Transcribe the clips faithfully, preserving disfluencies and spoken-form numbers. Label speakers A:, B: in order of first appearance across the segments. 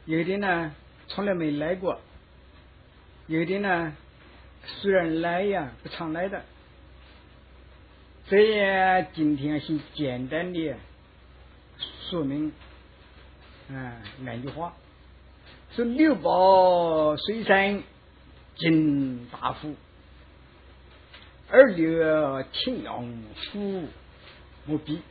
A: 有的呢从来没来过，有的呢虽然来呀不常来的。所以今天先简单的说明啊两句话，说六宝虽山金大夫，二六青阳夫不必。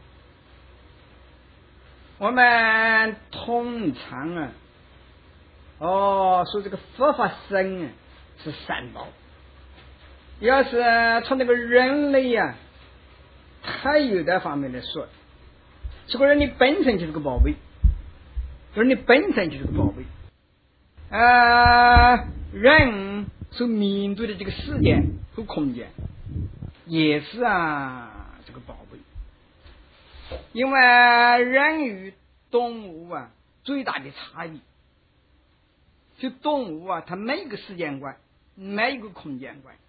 A: 我们通常啊哦说这个佛法僧啊是三宝，要是从那个人类呀、啊还有的方面来说，这个人你本身就是个宝贝，就是你本身就是个宝贝啊、呃！人所面对的这个世界和空间也是啊这个宝贝，因为人与动物啊最大的差异，就动物啊它没有个时间观，没有个空间观，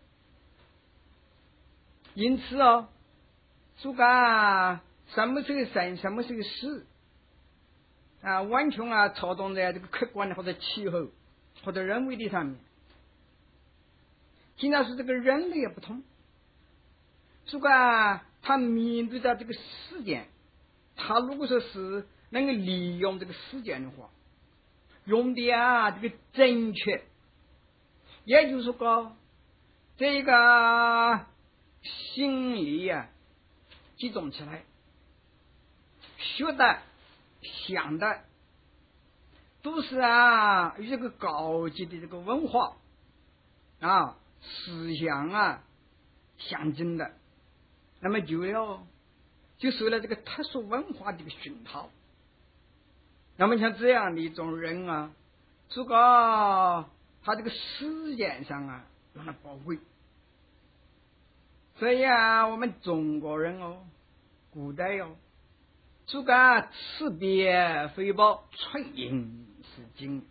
A: 因此哦。这个什么是个生，什么是个死啊，完全啊操纵在这个客观的或者气候或者人为的上面。既然是这个人类也不同，这个他面对的这个时间，他如果说是能够利用这个时间的话，用的啊这个正确，也就是说这个心理啊集中起来，学的想的都是啊与这个高级的这个文化啊思想啊相近的，那么就要就受了这个特殊文化的这个熏陶。那么像这样的一种人啊，这个他这个时间上啊用的宝贵。所以啊，我们中国人哦，古代哦，这个吃鳖非宝，纯银是金。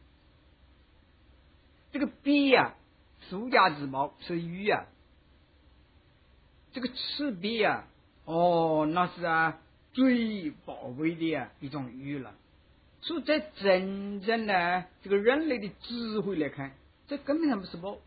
A: 这个鳖呀、啊，苏家之宝是鱼啊。这个吃鳖啊，哦，那是啊最宝贵的啊一种鱼了。所以在真正的这个人类的智慧来看，这根本上不是宝。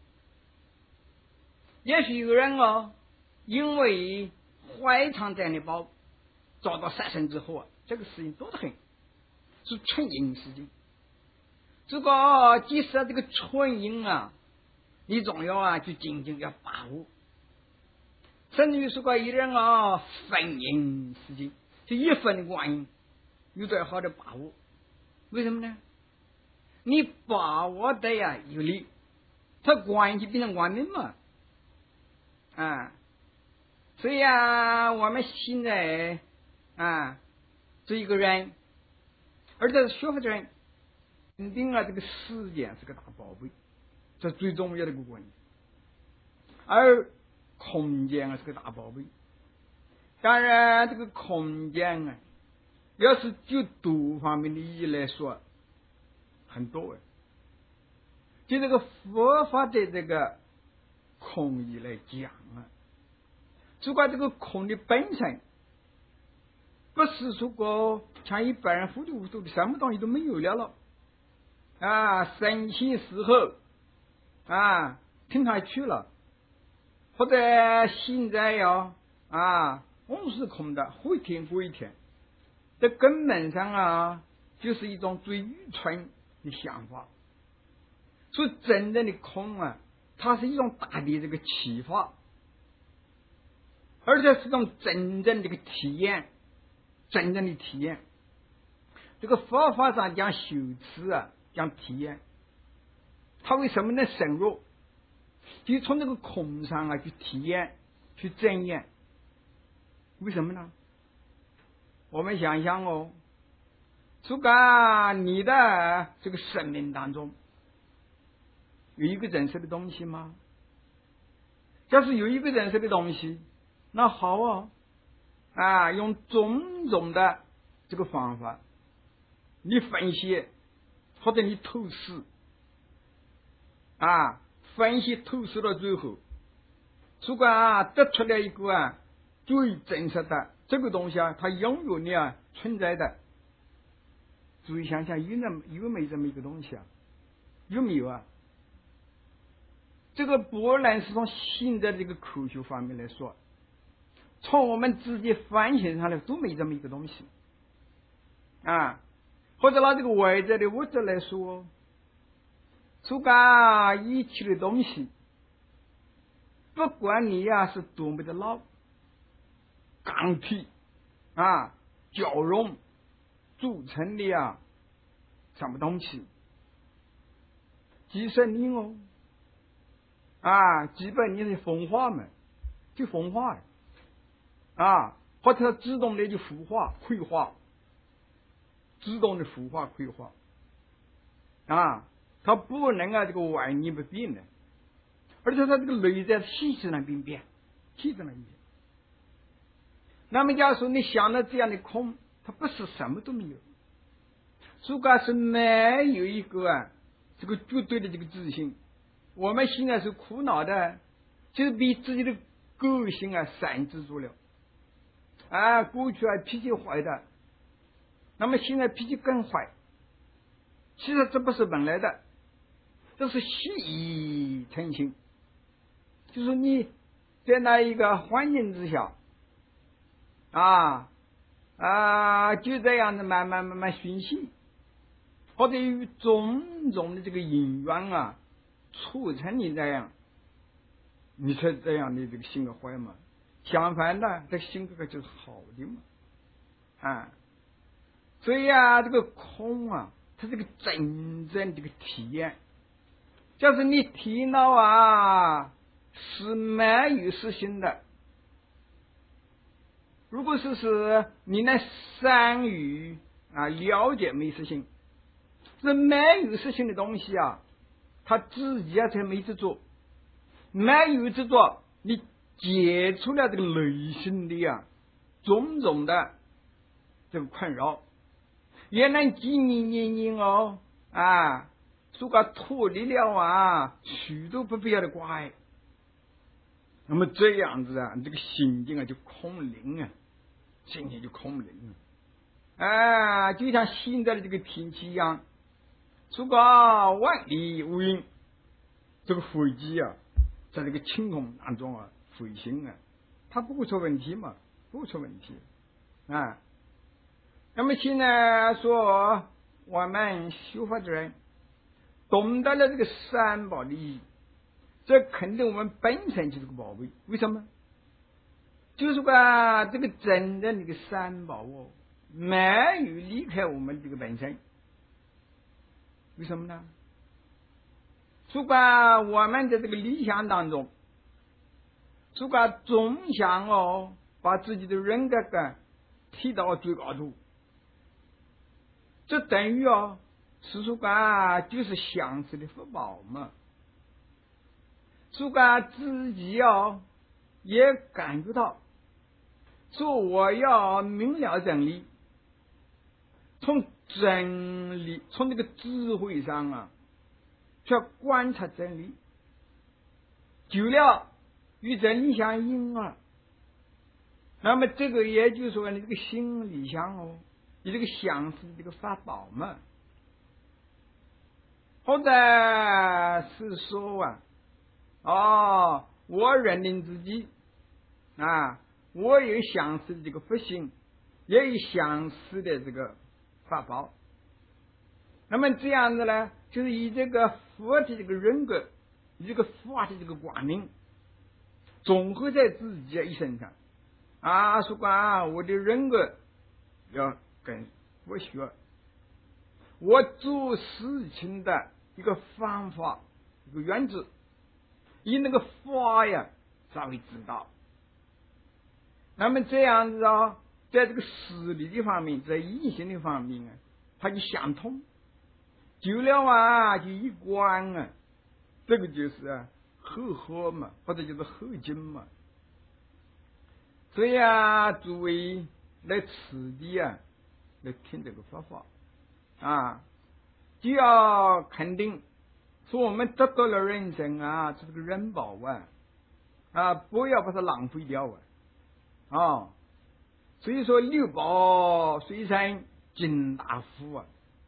A: 也许有人哦。因为怀藏这样的宝遭到杀生之后啊，这个事情多得很，是纯阴事情。这个即使这个纯阴啊，你总要啊去紧紧要把握。甚至于说个一人啊分阴事情，就一分光阴，你都要好的把握。为什么呢？你把握的呀有理，它关系变成光明嘛，啊。所以啊，我们现在啊，这一个人，而且学佛的人，肯定啊，这个时间是个大宝贝，这最重要的一个关键。而空间啊是个大宝贝。当然，这个空间啊，要是就读方面的意义来说，很多哎。就这个佛法的这个空义来讲啊。主管这个空的本身，不是说过像一般人糊里糊涂的什么东西都没有了了啊，生气时候啊听他去了，或者现在呀啊我是空的，会天归天，这根本上啊就是一种最愚蠢的想法。所以真正的空啊，它是一种大的这个启发。而且是一种真正的一个体验，真正的体验。这个佛法上讲修持啊，讲体验，它为什么能深入？就从这个空上啊去体验，去证验。为什么呢？我们想想哦，这个你的这个生命当中有一个认识的东西吗？要是有一个认识的东西，那好啊，啊，用种种的这个方法，你分析或者你透视，啊，分析透视到最后，如果啊得出来一个啊最真实的这个东西啊，它拥有你啊存在的， 注意想想，有那么有没这么一个东西啊？有没有啊？这个不能是从现在这个科学方面来说，从我们自己反省上来都没这么一个东西啊。或者拿这个外在的物质来说，诸葛一切的东西，不管你呀、啊、是多么的老，钢铁啊、胶绒组成的呀、啊、什么东西，即使你哦啊，基本你是风化嘛，就风化啊，或者自动的就腐化溃化，自动的腐化溃化啊，它不能啊这个外力不变的，而且它这个内在气质能变变，气质能变。那么假如说你想到这样的空，它不是什么都没有，如果是没有一个啊这个绝对的这个自信，我们现在是苦恼的，就是被自己的个性啊限制住了啊，过去啊脾气坏的，那么现在脾气更坏，其实这不是本来的，这是习以成性，就是你在那一个环境之下啊啊就这样子慢慢慢慢熏习，或者有种种的这个因缘啊促成你这样，你才这样的这个性格坏嘛。相反的，这个性格就是好的嘛啊。所以啊，这个空啊，它这个真正这个体验，就是你听到啊是没有实行的。如果是是你能善于啊了解没实行，这没有实行的东西啊，他自己啊才没执着，没有执着，你解除了这个内心的啊种种的这个困扰，也能几年年年哦啊，如果脱离了啊许多不必要的挂碍，那么这样子啊，这个心境啊就空灵啊，心境就空灵啊，啊，就像现在的这个天气一样，如果万里无云，这个飞机啊，在这个晴空当中啊飞行啊，它不会出问题嘛，不会出问题啊。那么现在说我们修法的人懂得了这个三宝的意义，这肯定我们本身就是个宝贝。为什么？就是说这个真正的这个三宝哦，没有离开我们这个本身。为什么呢？如果我们在这个理想当中，如果总想哦把自己的人格感提到最高度，这等于哦是说啊就是享受的福报嘛。如果自己哦也感觉到说我要明了真理，从真理从这个智慧上啊去观察真理，久了与真理相应啊，那么这个也就是说你这个心理上哦，你这个享受这个法宝嘛，或者是说啊哦我认定自己啊我有享受的这个福性，也有享受的这个法宝，那么这样子呢，就是以这个佛的这个人格，以这个法的这个光明综合在自己的一身上啊，说啊我的人格要跟我学，我做事情的一个方法一个原则，以那个法呀才会知道。那么这样子啊，在这个实力的方面，在异性的方面啊，它就相通，久了啊就一贯啊，这个就是啊和合嘛，或者就是合精嘛。所以啊，作为来此地啊来听这个佛法啊，就要肯定说我们得到了人生啊，这个人宝啊啊，不要把它浪费掉啊啊。所以说六宝随身金大福啊，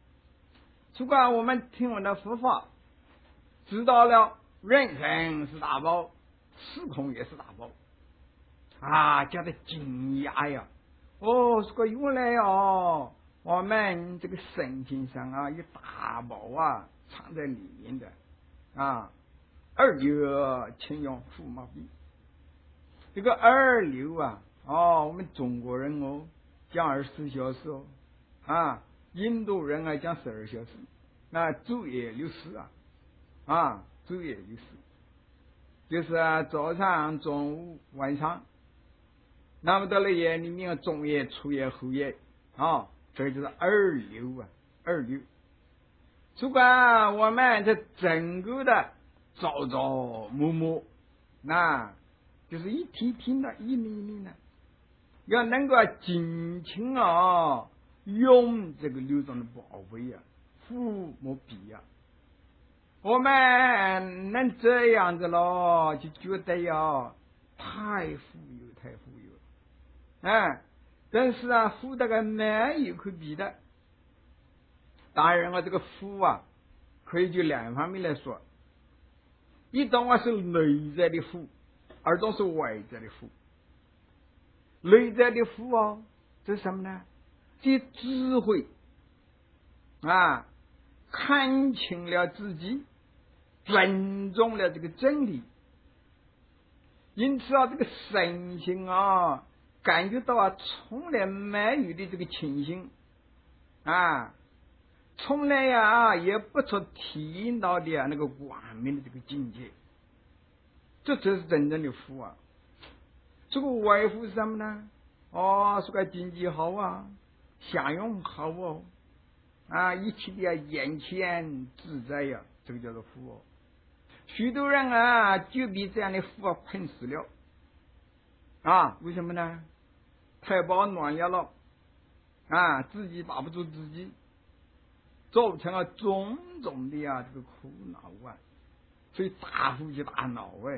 A: 如果我们听闻了佛法，知道了人生是大宝，时空也是大宝啊，觉得惊讶呀！哦，这个原来哦，我们这个身心上啊有大宝啊藏在里面的啊。二流请用驸马币，这个二流啊，哦，我们中国人哦讲二十四小时哦，啊，印度人啊讲十二小时，那昼夜六时啊，啊，昼夜六时，就是啊早上、中午、晚上。那么到了夜里面，中夜、初夜、后夜，啊，这就是二流啊，二流。如果我们这整个的朝朝暮暮，那就是一天天的，一年年的，要能够尽情啊用这个流动的宝贝啊，父母比呀、啊，我们能这样子咯，就觉得呀太富有，太富有。哎，但是啊，富的个没有可比的。当然啊，这个富啊，可以就两方面来说，一种啊是内在的富，二种是外在的富。内在的富哦，这是什么呢？这智慧啊，看清了自己，尊重了这个真理，因此啊，这个身心啊。感觉到啊，从来没有的这个清醒啊，从来呀也不曾体验到的啊那个光明的这个境界，这才是真正的福啊。这个外福是什么呢？哦，这个经济好啊，享用好哦，啊，一切的啊眼前自在呀、啊，这个叫做福哦。许多人啊就被这样的福啊困死了啊，为什么呢？太保暖压了啊，自己把不住自己，造成了种种的啊这个苦恼啊，所以大呼就大恼哎。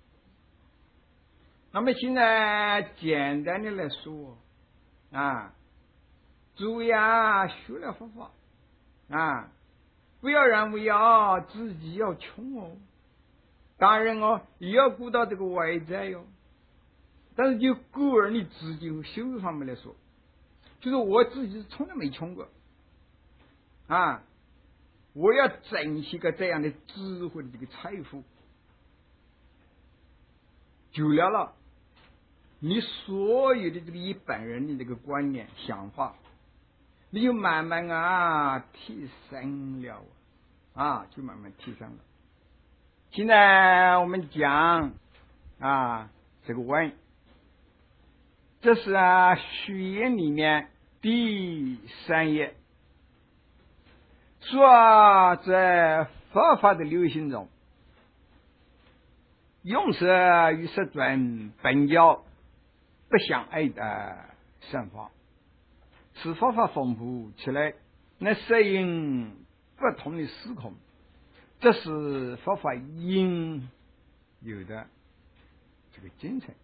A: 那么现在简单的来说啊，诸位啊学了佛法啊，不要认为啊自己要穷哦，当然哦也要顾到这个外在哟、哦。但是就个人的自己和修养方面来说，就是我自己是从来没穷过啊！我要珍惜个这样的智慧的这个财富，久了了，你所有的这个一般人的这个观念想法，你就慢慢啊提升了啊，就慢慢提升了。现在我们讲啊这个问。这是啊，序言里面第三页说、啊，在佛法的流行中，用色与色尊本教不相碍的善法，使佛法丰富起来，能适应不同的时空，这是佛法应有的这个精神。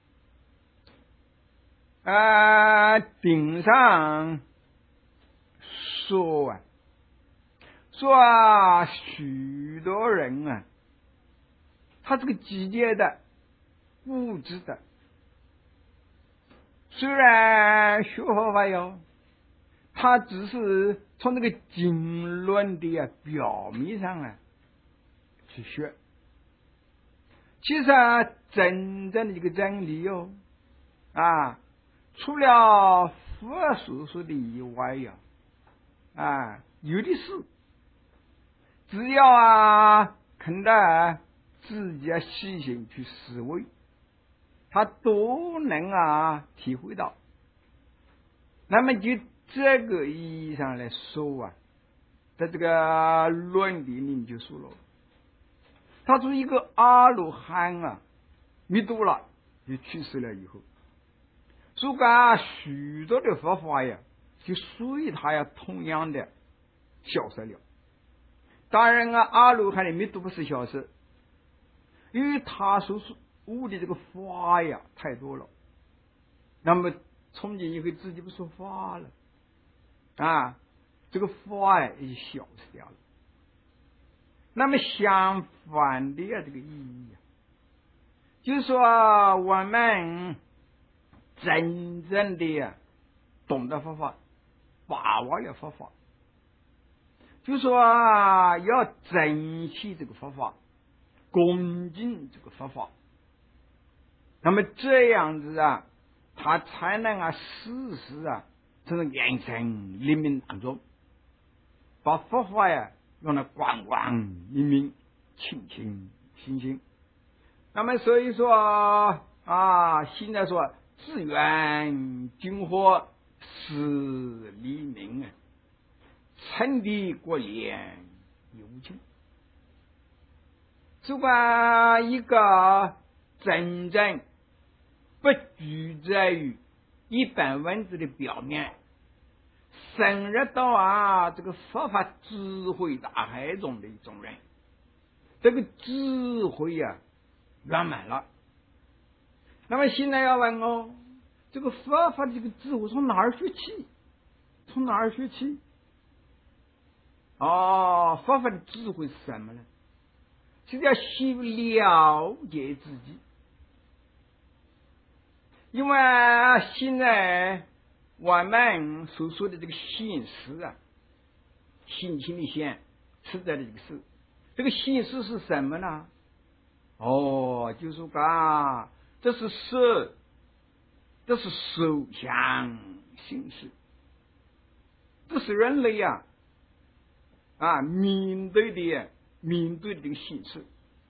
A: 啊，顶上说啊，说啊，许多人啊，他这个积极的、物质的，虽然学佛法哟，他只是从这个经论的啊表面上啊去学，其实啊，真正的这个真理哟啊。除了佛所说的以外呀，啊，有的是，只要啊肯的自己啊细心去思维，他都能啊体会到。那么就这个意义上来说啊，在这个论点里面就说了，他从一个阿罗汉啊，弥多了就去世了以后。如果许多的佛法呀，就随他呀同样的消失了。当然啊，阿罗汉的密度不是消失，因为他所悟的这个法呀太多了。那么从今以后自己不说法了啊， 这个法呀也就消失掉了。那么相反的呀，这个意义啊，就是说我们真正的懂得佛法，把握了佛法，就说要珍惜这个佛法，恭敬这个佛法，那么这样子啊，他才能啊时时啊这种眼神灵敏当中，把佛法呀用来光光明明、清清新新。那么所以说啊，现在说自愿今火是黎明啊，趁地过年有情。如果一个真正不拘在于一般文字的表面，深入到啊这个佛法智慧大海中的一种人，这个智慧呀、啊、圆满了。那么现在要问哦，这个佛法的这个智慧从哪儿学起？从哪儿学起？哦，佛法的智慧是什么呢？是要先了解自己。因为现在我们所说的这个现实啊，心情的现，实在的这个事，这个现实是什么呢？哦，就是说啊，这是事，这是手相形式，这是人类啊啊面对的面对的这个现实。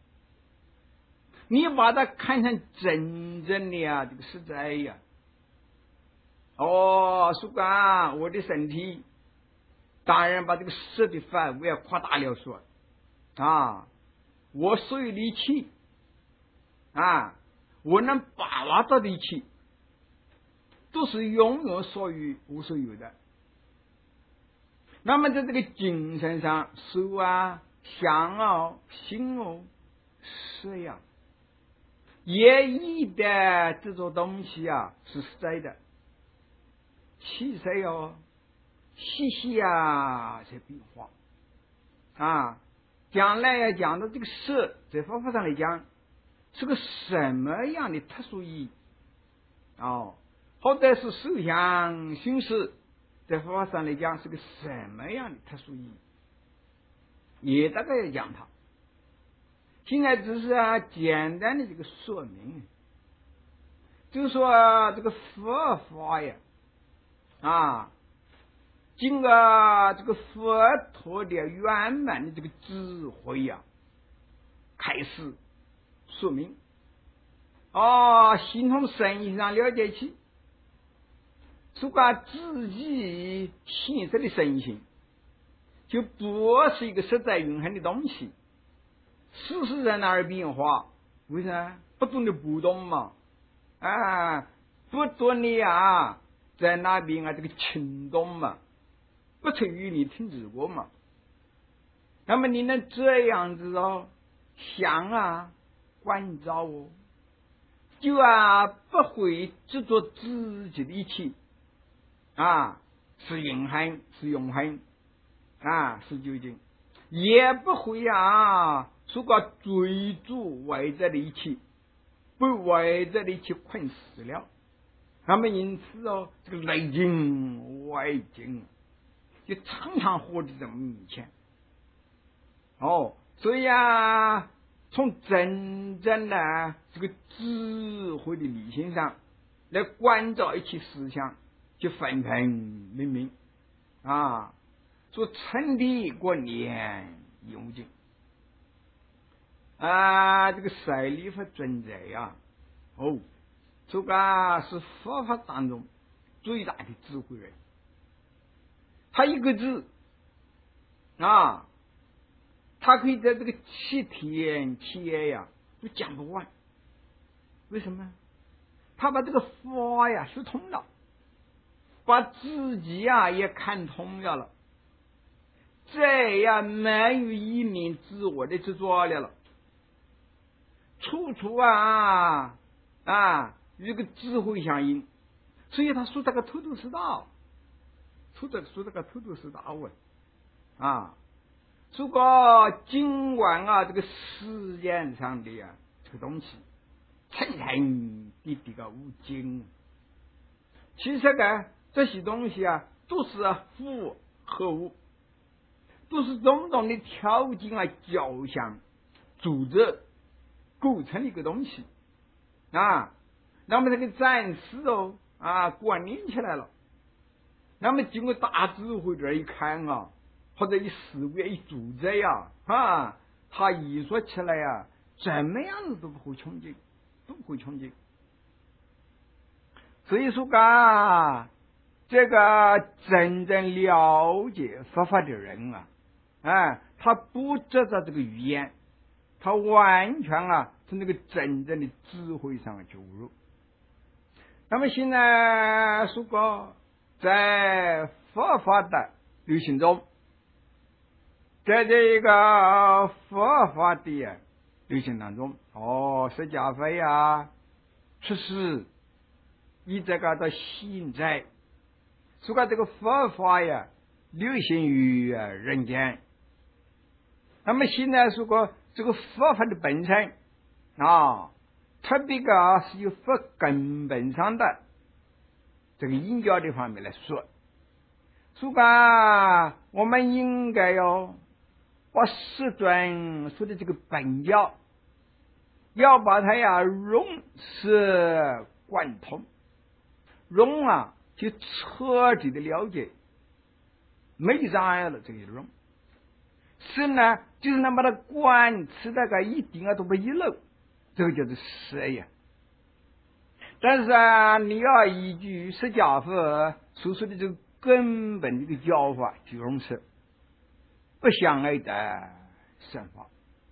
A: 你把它看成真正的呀、啊，这个实在呀、啊，哦，说啊，我的身体，当然把这个实的范围扩大了说，啊，我所有的一切，啊，我能把握到的一切，都是永远所有无所有的。那么在这个精神上，手啊、想哦、心哦、识呀。业意的这种东西啊是实在的，其实哟细细啊在变化啊，将来要讲到这个色，在佛法上来讲是个什么样的特殊意义哦，或者是受想行识，在佛法上来讲是个什么样的特殊意义，也大概要讲它。现在只是啊简单的这个说明，就是说、啊、这个佛法呀，啊，经过这个佛陀的圆满的这个智慧呀、啊，开始说明，哦，先从生意上了解起，如果自己现实的身心，就不是一个实在永恒的东西。事实在那儿变化，为啥？不断的波动嘛，啊，不断的啊，在那边啊这个轻动嘛，不曾与你停止过嘛。那么你能这样子哦，想啊，关照哦，就啊不会执着自己的一切啊，是永恒，是永恒啊，是究竟，也不会啊。如果追逐外在的一切，被外在的一切困死了，那么因此哦，这个内境外境就常常活在这么面前。哦，所以啊，从真正的这个智慧的理性上来关照一切思想，就分分明明啊，说成地过年用尽。啊，这个舍利弗尊者呀，哦，这个是佛法当中最大的智慧人。他一个字啊，他可以在这个七天七夜呀都讲不完。为什么？他把这个法呀说通了，把自己呀也看通了，这样没有一面自我的执着了。处处啊啊与这个智慧相应，所以他说这个头头是道， 出这说这个头头是道啊啊！如果尽管啊这个时间上的啊这个东西层层叠叠个无尽，其实呢这些东西啊都是符合物，都是种种的条件啊交相组织构成的一个东西啊。那么这个暂时哦啊关联起来了，那么经过大智慧这一看啊，或者以思维一组织呀啊，他一说起来呀、啊，怎么样子都不会穷尽，都不会穷尽。所以说啊，这个真正了解佛法的人啊，啊，他不执着这个语言，他完全啊从那个真正的智慧上就入。那么现在说过，在佛法的流行中，在这个佛法的流行当中，哦，释迦佛呀出世，一直到到现在，说个这个佛法呀流行于人间。那么现在说过这个佛法的本身啊，特别个是由佛根本上的这个因教的方面来说，说个我们应该要把十尊说的这个本教，要把它呀融是贯通，融啊就彻底的了解，没障碍了这个融。是呢，就是能把它贯彻那个一定啊都不遗漏，这个叫做实呀。但是啊，你要依据释迦佛所说的这个根本的一个教法去融彻，不相碍的圣法。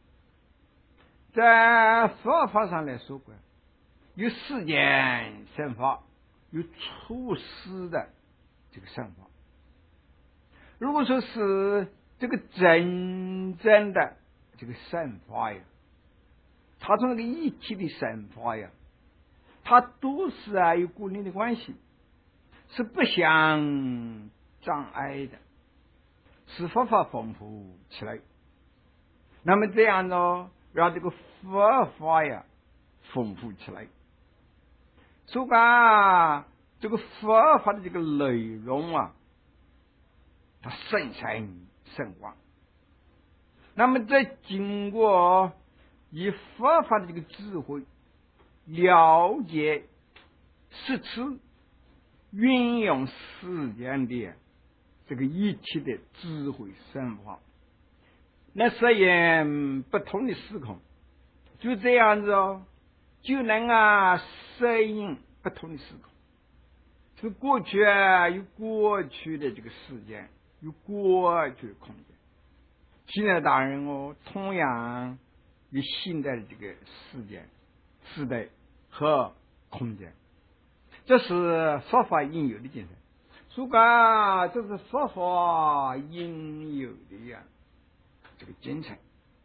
A: 在佛法上来说过，有世间圣法，有出世的这个圣法。如果说是这个真正的这个圣法呀，它从那个一体的圣法呀，它都是啊有固定的关系，是不相障碍的，使佛法丰富起来。那么这样呢，让这个佛法呀丰富起来。所以啊，这个佛法的这个内容啊，它甚深甚广。那么在经过以佛法的这个智慧了解实持运用世间的这个一体的智慧生法，那实验不同的时空，就这样子哦，就能啊适应不同的时空。这个过去啊有过去的这个时间，有过去的空间。现在大人哦，同样有现在的这个时间、时代和空间，这是佛法应有的精神。所以啊，这是佛法应有的呀，这个精神。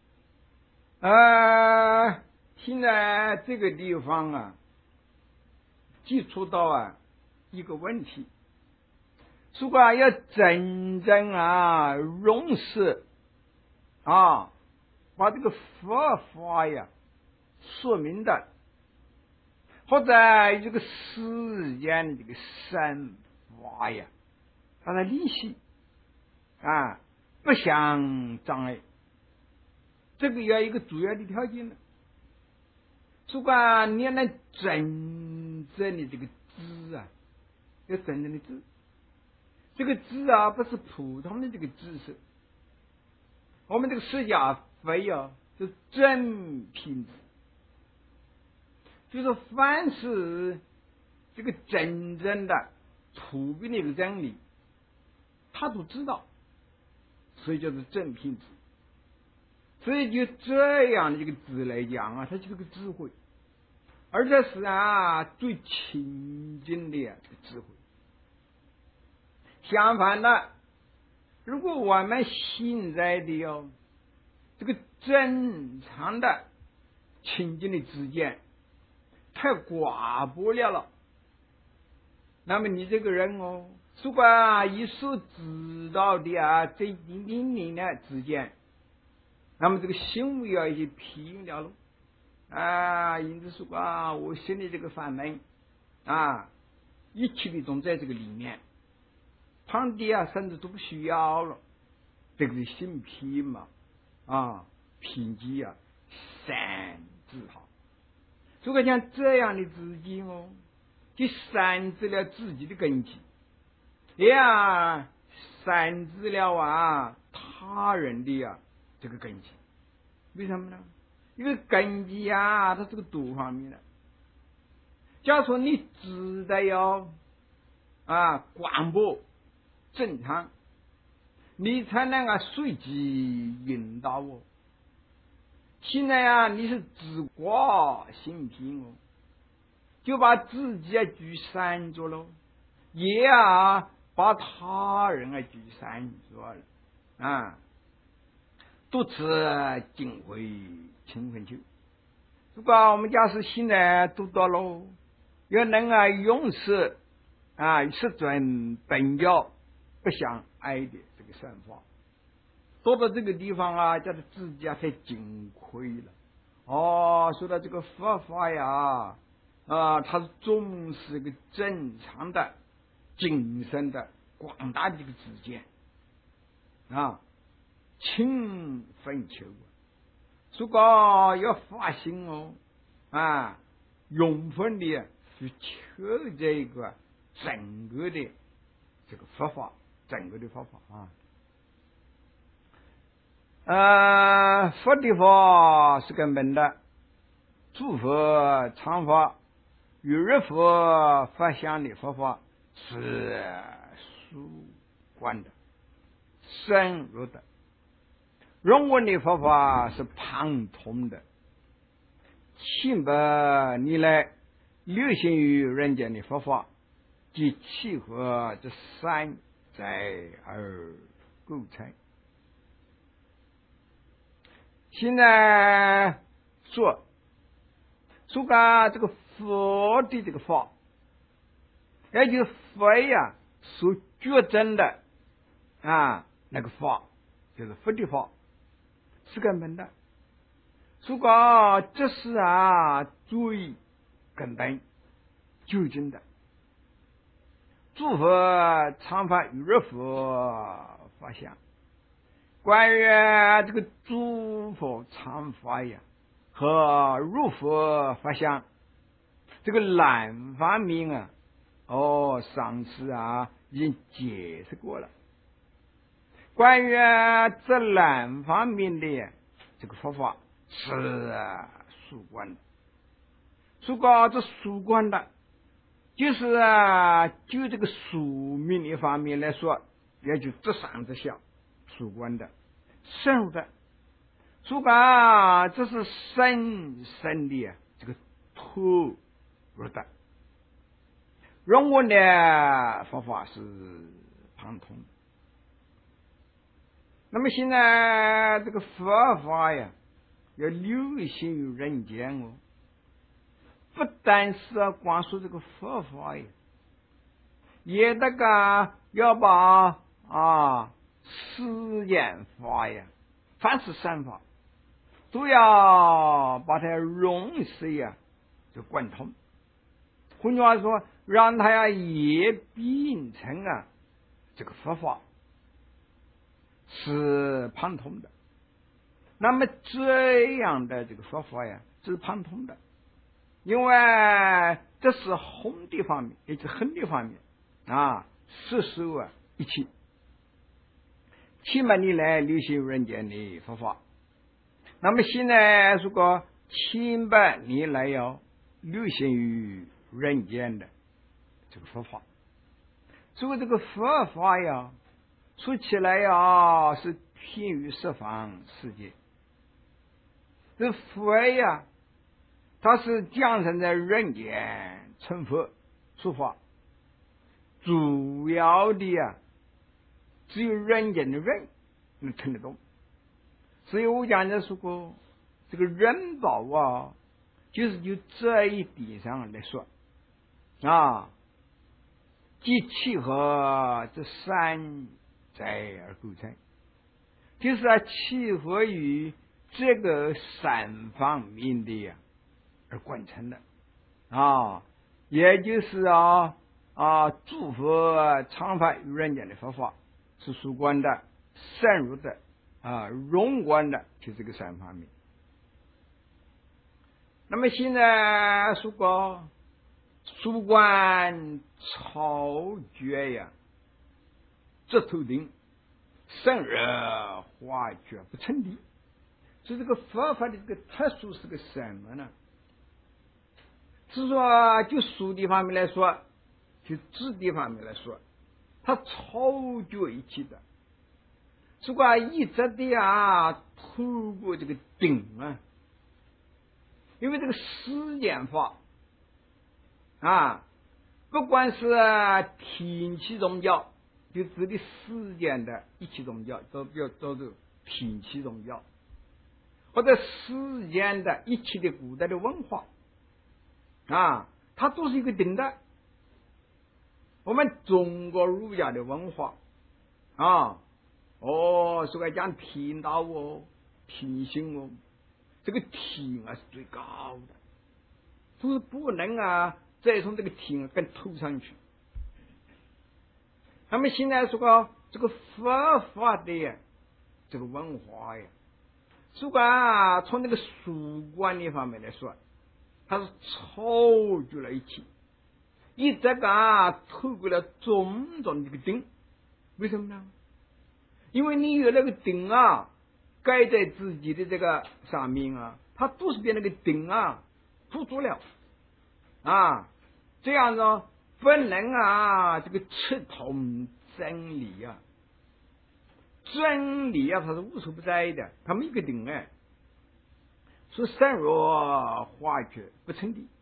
A: 呃，现在这个地方啊，接触到啊一个问题，如果要真正啊融实啊，把这个佛法呀说明的，或者这个世间的这个生法呀，把它理系啊，不相障碍，这个要一个主要的条件呢。如果你能真正的这个知啊，要真正的知，这个知啊不是普通的这个知识。我们这个释迦佛啊，是真品质，就是凡是这个真正的普遍的一个真理，他都知道，所以叫做真品质。所以就这样的一个字来讲啊，它就是个智慧，而这是啊最亲近的智慧。相反的，如果我们现在的哟这个正常的亲近的之间太寡薄了了，那么你这个人哦， 如果以所知道的啊这命令呢之间，那么这个行为啊已经批应了喽啊，因此说啊，我心里这个法门啊，一切的都在这个里面，旁的啊甚至都不需要了，这个是心批嘛啊，品级啊三字好。如果像这样的自己哦，就删制了自己的根基，呀，删制了啊他人的啊这个根基，为什么呢？因为根基啊，它是个多方面的。假如说你知道要啊广播正常，你才能够随机引导我。现在啊，你是自挂心平哦，就把自己啊聚散着了，也啊把他人啊聚散着了啊，独自尽会清分秋。如果我们假使现在读到了，要能啊永世啊是准本教不相爱的这个善法。到了这个地方啊，叫做自己啊才尽亏了。哦，说到这个佛法呀，啊，它是总是一个正常的、精神的、广大的这个之间啊，清分求。如果要发心哦，啊，用分的去求这个整个的这个佛法，整个的佛法啊。呃，佛的法是根本的，诸佛常法与日佛法相的佛法是属观的、深入的，中文的佛法是旁通的，千百年来流行于人间的佛法，即契合这三在而构成。现在说说个这个佛的这个法，也就是佛呀所觉证的啊那个法，就是佛的法，是根本的。说个这是啊最根本究竟的。诸佛常法与日佛法相。关于这个诸佛常法呀和入佛法相这个两方面啊，哦，上次啊已经解释过了。关于这两方面的这个佛法是属观的，属观这属观的，就是啊，就这个属命一方面来说，也就这上这下。属观的、深入的，属观这是深深的啊，这个投入的。中文的方法是旁通的。那么现在这个佛法呀，要流行于人间哦，不单是要光说这个佛法呀，也那个要把啊。四言法呀，凡是善法，都要把它融实呀，就贯通。换句话说，让它呀也变成啊这个佛法是旁通的。那么这样的这个佛法呀，是旁通的，因为这是宏的方面，也是横的方面啊，实受啊一起。千百年来流行人间的佛法，那么现在如果千百年来要流行于人间的这个佛法，所以这个佛法呀，说起来呀是偏于十方世界。这佛呀，它是降生在人间成佛说法，主要的呀。只有人间的人能听得懂，所以我讲的说过，这个人宝啊，就是就这一点上来说啊， 及气和这三在而构成，就是啊，契合于这个三方面的呀而贯穿的啊，也就是啊啊，诸佛常法与人间的佛法是属观的、深入的啊、宏观的，就这个三方面。那么现在说过属观超绝呀，这头顶圣而化觉不成的。所以这个佛法的这个特殊是个什么呢？是说就属的方面来说，就质的方面来说，它超绝一切的。如果一直的啊，透过这个顶啊，因为这个世间法啊，不管是天气宗教，就指的世间的一切宗教，都叫都是天气宗教，或者世间的一切的古代的文化啊，它都是一个顶的。我们中国儒家的文化啊，哦，所以讲天道哦，天性哦，这个天啊是最高的，就是不能啊再从这个天更透上去。那么现在说个这个佛法的这个文化呀，如果啊从这个属观的方面来说，它是超绝了一切。一这个啊透过了种种这个顶，为什么呢？因为你有那个顶啊盖在自己的这个上面啊，它都是被那个顶啊堵住了啊，这样呢不能啊这个吃通真理啊，真理啊它是无处不在的，它没有个顶哎，说善若化觉不成的。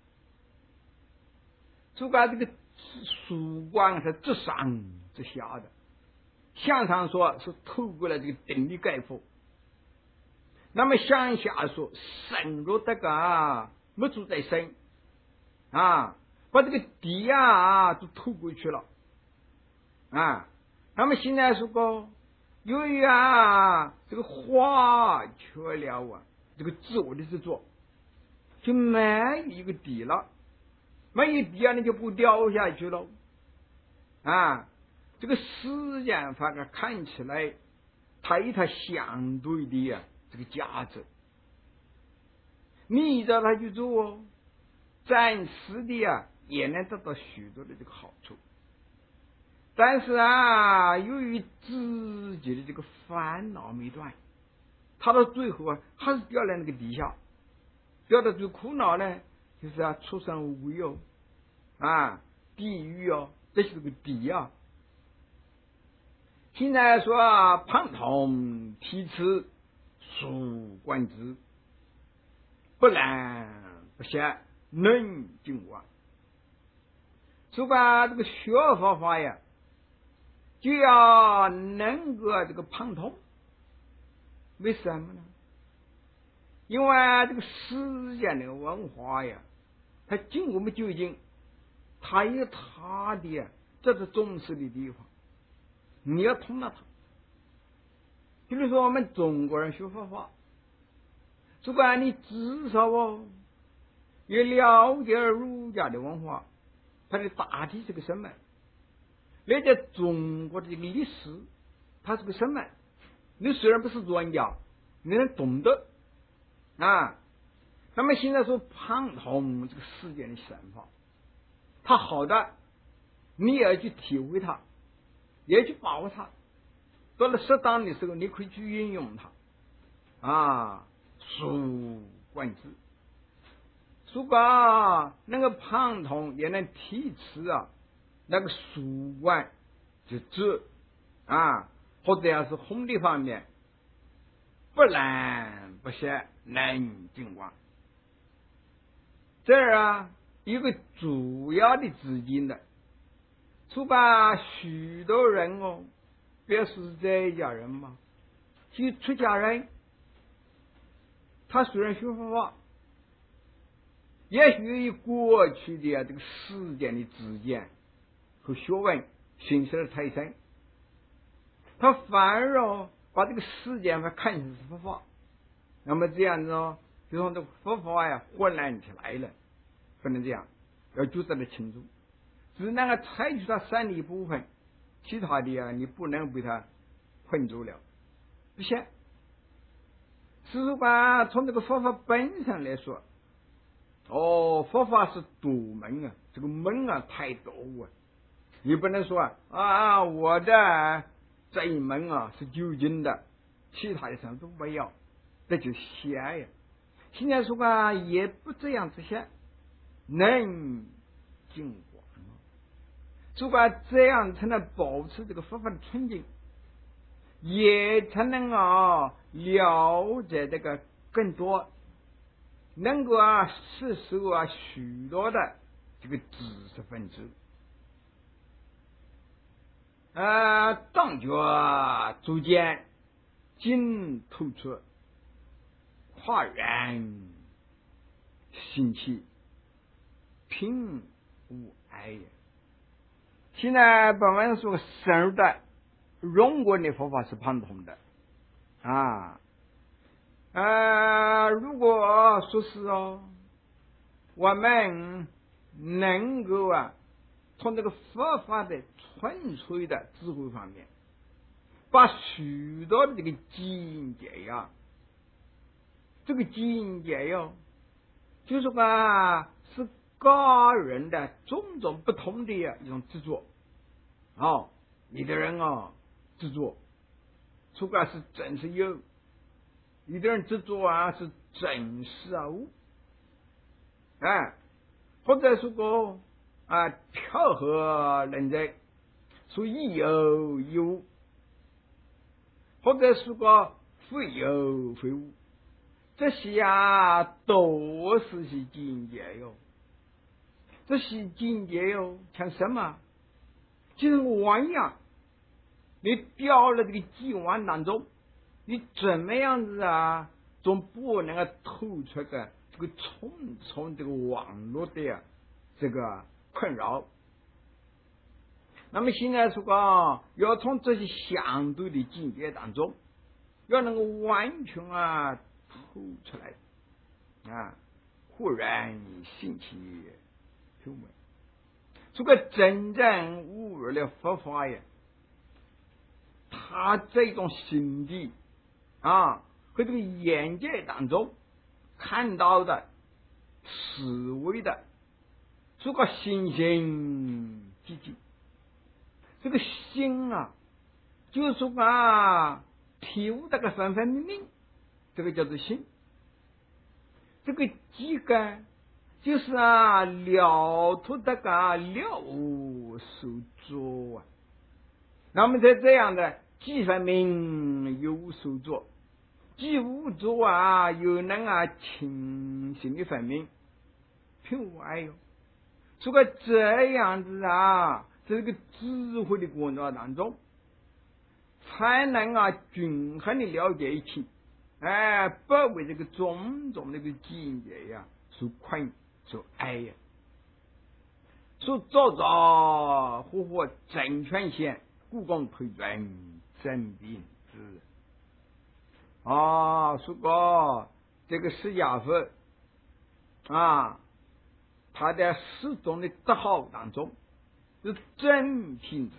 A: 主管这个属观是之上之下的，向上说是透过了这个顶的盖覆，那么向下说深入这个啊没住在身啊，把这个底啊都透过去了啊。那么现在说过，由于啊这个化缺了啊这个自我的执着，就没有一个底了。没有底啊，你就不掉下去了啊！这个世间法啊，看起来它有它相对的呀、啊、这个价值，你依照它去做哦，暂时的呀、啊、也能得到许多的这个好处。但是啊，由于自己的这个烦恼没断，他到最后啊，还是掉在那个底下，掉到最苦恼呢。就是啊，畜生无归哦，啊，地狱哦，这是个底啊。现在说啊，胖通体次，属观之，不然不邪，能尽完。说把这个学佛法呀，就要能够这个胖通，为什么呢？因为这个世间的文化呀。他经我们究竟，他有他的这是重视的地方，你要通了他。比如说我们中国人学佛法，如果你至少哦也了解儒家的文化，它的大体是个什么？了解中国的这个历史，它是个什么？你虽然不是专家，你能懂得啊。那么现在说胖通这个世间的神法，它好的，你也要去体会它，也要去把握它。到了适当的时候，你可以去运用它啊，属观之。如果那个胖通也能提持啊，那个属观就这啊，或者要是红的方面，不然不邪，能尽完。这儿啊，一个主要的资金的，除把许多人哦，别说是在家人嘛，就出家人，他虽然学佛法，也许以过去的这个世间的资见和学问形式的提升，他反而哦把这个世间法看成是佛法，那么这样子哦，就说这个佛法呀混乱起来了，不能这样，要觉得的清楚，只能够采取它三的一部分，其他的啊你不能被它混住了，不行。是说吧，从这个佛法本上来说，哦，佛法是独门啊，这个门啊太多啊，你不能说啊啊，我的这一门啊是究竟的，其他的上都没有，那就瞎呀。现在说吧，也不这样子想，能尽广啊，说吧这样才能保持这个佛法的纯净，也才能啊了解这个更多，能够啊吸收啊许多的这个知识分子。啊，当觉逐渐浸透出化缘兴起平无碍也。现在本文说深入的中国的佛法是相同的啊，呃，如果说是哦，我们能够啊从这个佛法的纯粹的智慧方面，把许多的这个境界呀，这个境界哟，就是说是个人的种种不同的一种执着。哦，有的人哦执着，出个是真是有；有的人执着啊是真是啊无，哎，或者说个啊调和人在，说亦有亦无，或者说个非有非无，这些啊都是些境界哟。这些境界哟，像什么？就像弯一样，你掉了这个几弯当中，你怎么样子啊，总不能够透出个这个重重这个网络的呀这个困扰。那么现在说啊，要从这些相对的境界当中，要能够完全啊透出来啊，忽然兴起修为。这个真正悟入了佛法呀，他这种心地啊和这个眼界当中看到的思维的这个心心积极，这个心啊就是说啊体悟这个分分明明，这个叫做心。这个机感就是啊了脱这个了无所作啊，那么在这样的既分明又无所作，既无作啊又能啊清醒的分明，平无碍哟。这个这样子啊，这个智慧的过程当中，才能啊均衡的了解一切，哎，不为这个种种那个境界呀所困所碍呀，所造造活活正权线，故宫推转真并知啊。说过这个释迦佛啊，他在始终的德号当中是真品质。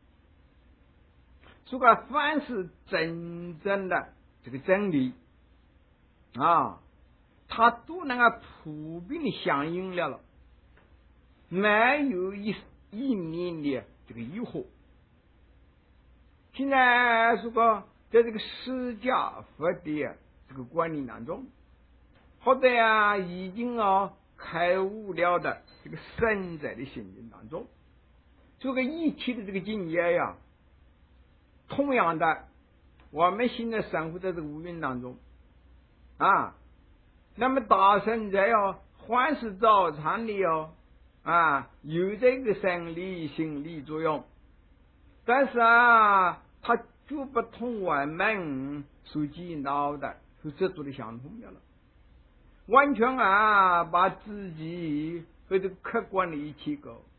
A: 说过凡是真正的这个真理啊，它都能够普遍的响应了了，没有一一念的这个疑惑。现在说过在这个释迦佛的这个观念当中，或者呀已经啊开悟了的这个深在的心灵当中，这个一切的这个境界呀，同样的我们现在生活在这个五蕴当中啊，那么大圣者哟凡是照常的哟啊有这个生理心理作用，但是啊它就不同我们所见到的是这做的相同的了，完全啊把自己和这个客观的一切个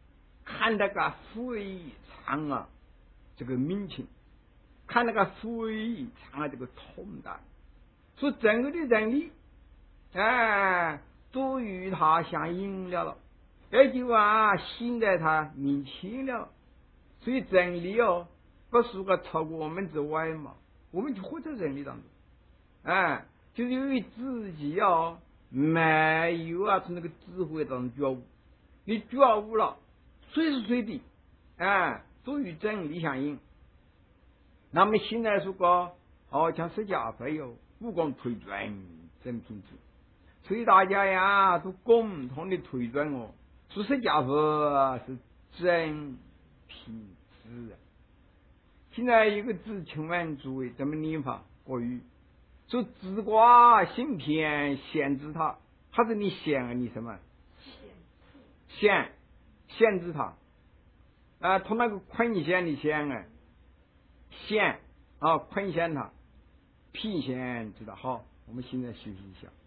A: 看那个非常啊这个明情，看那个非常啊这个通达，所以整个的人力哎都与他相应了了，而且啊现在他明清了，所以真理哦不是个超过我们之外嘛，我们就活在真理当中，哎，就是由于自己哦没有啊从那个智慧当中觉悟，你觉悟了，随时随地哎都与真理相应。那么现在说过哦像释迦佛有五光推转真品质，所以大家呀都共同的推转哦，说释迦佛是真品质啊。现在一个字请问诸位怎么念法？国语说自挂芯片限制它，还是你限啊你什么限限制它啊？从那个捆线的线啊线啊捆线它，品线知道好。我们现在学习一下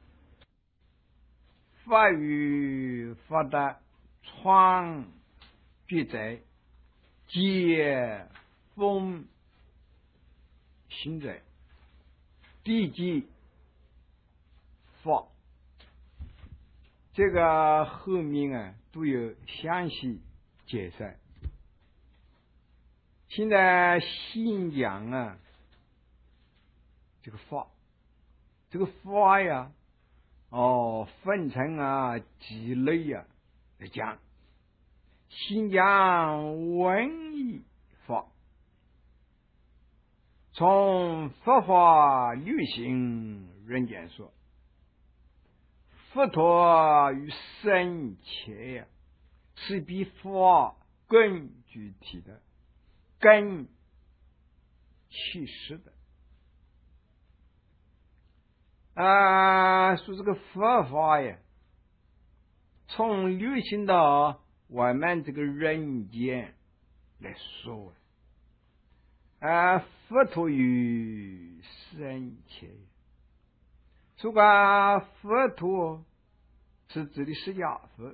A: 法语法的创绝在解封行在地基法，这个后面啊都有详细解释。现在新讲啊这个法，这个法呀哦分成啊几类啊来讲。新讲文艺法，从佛法流行人间说，佛陀与深切呀是比法更具体的更启示的啊，说这个佛法呀从流行到我们这个人间来说啊，佛陀与深切，这个佛陀是指的释迦佛，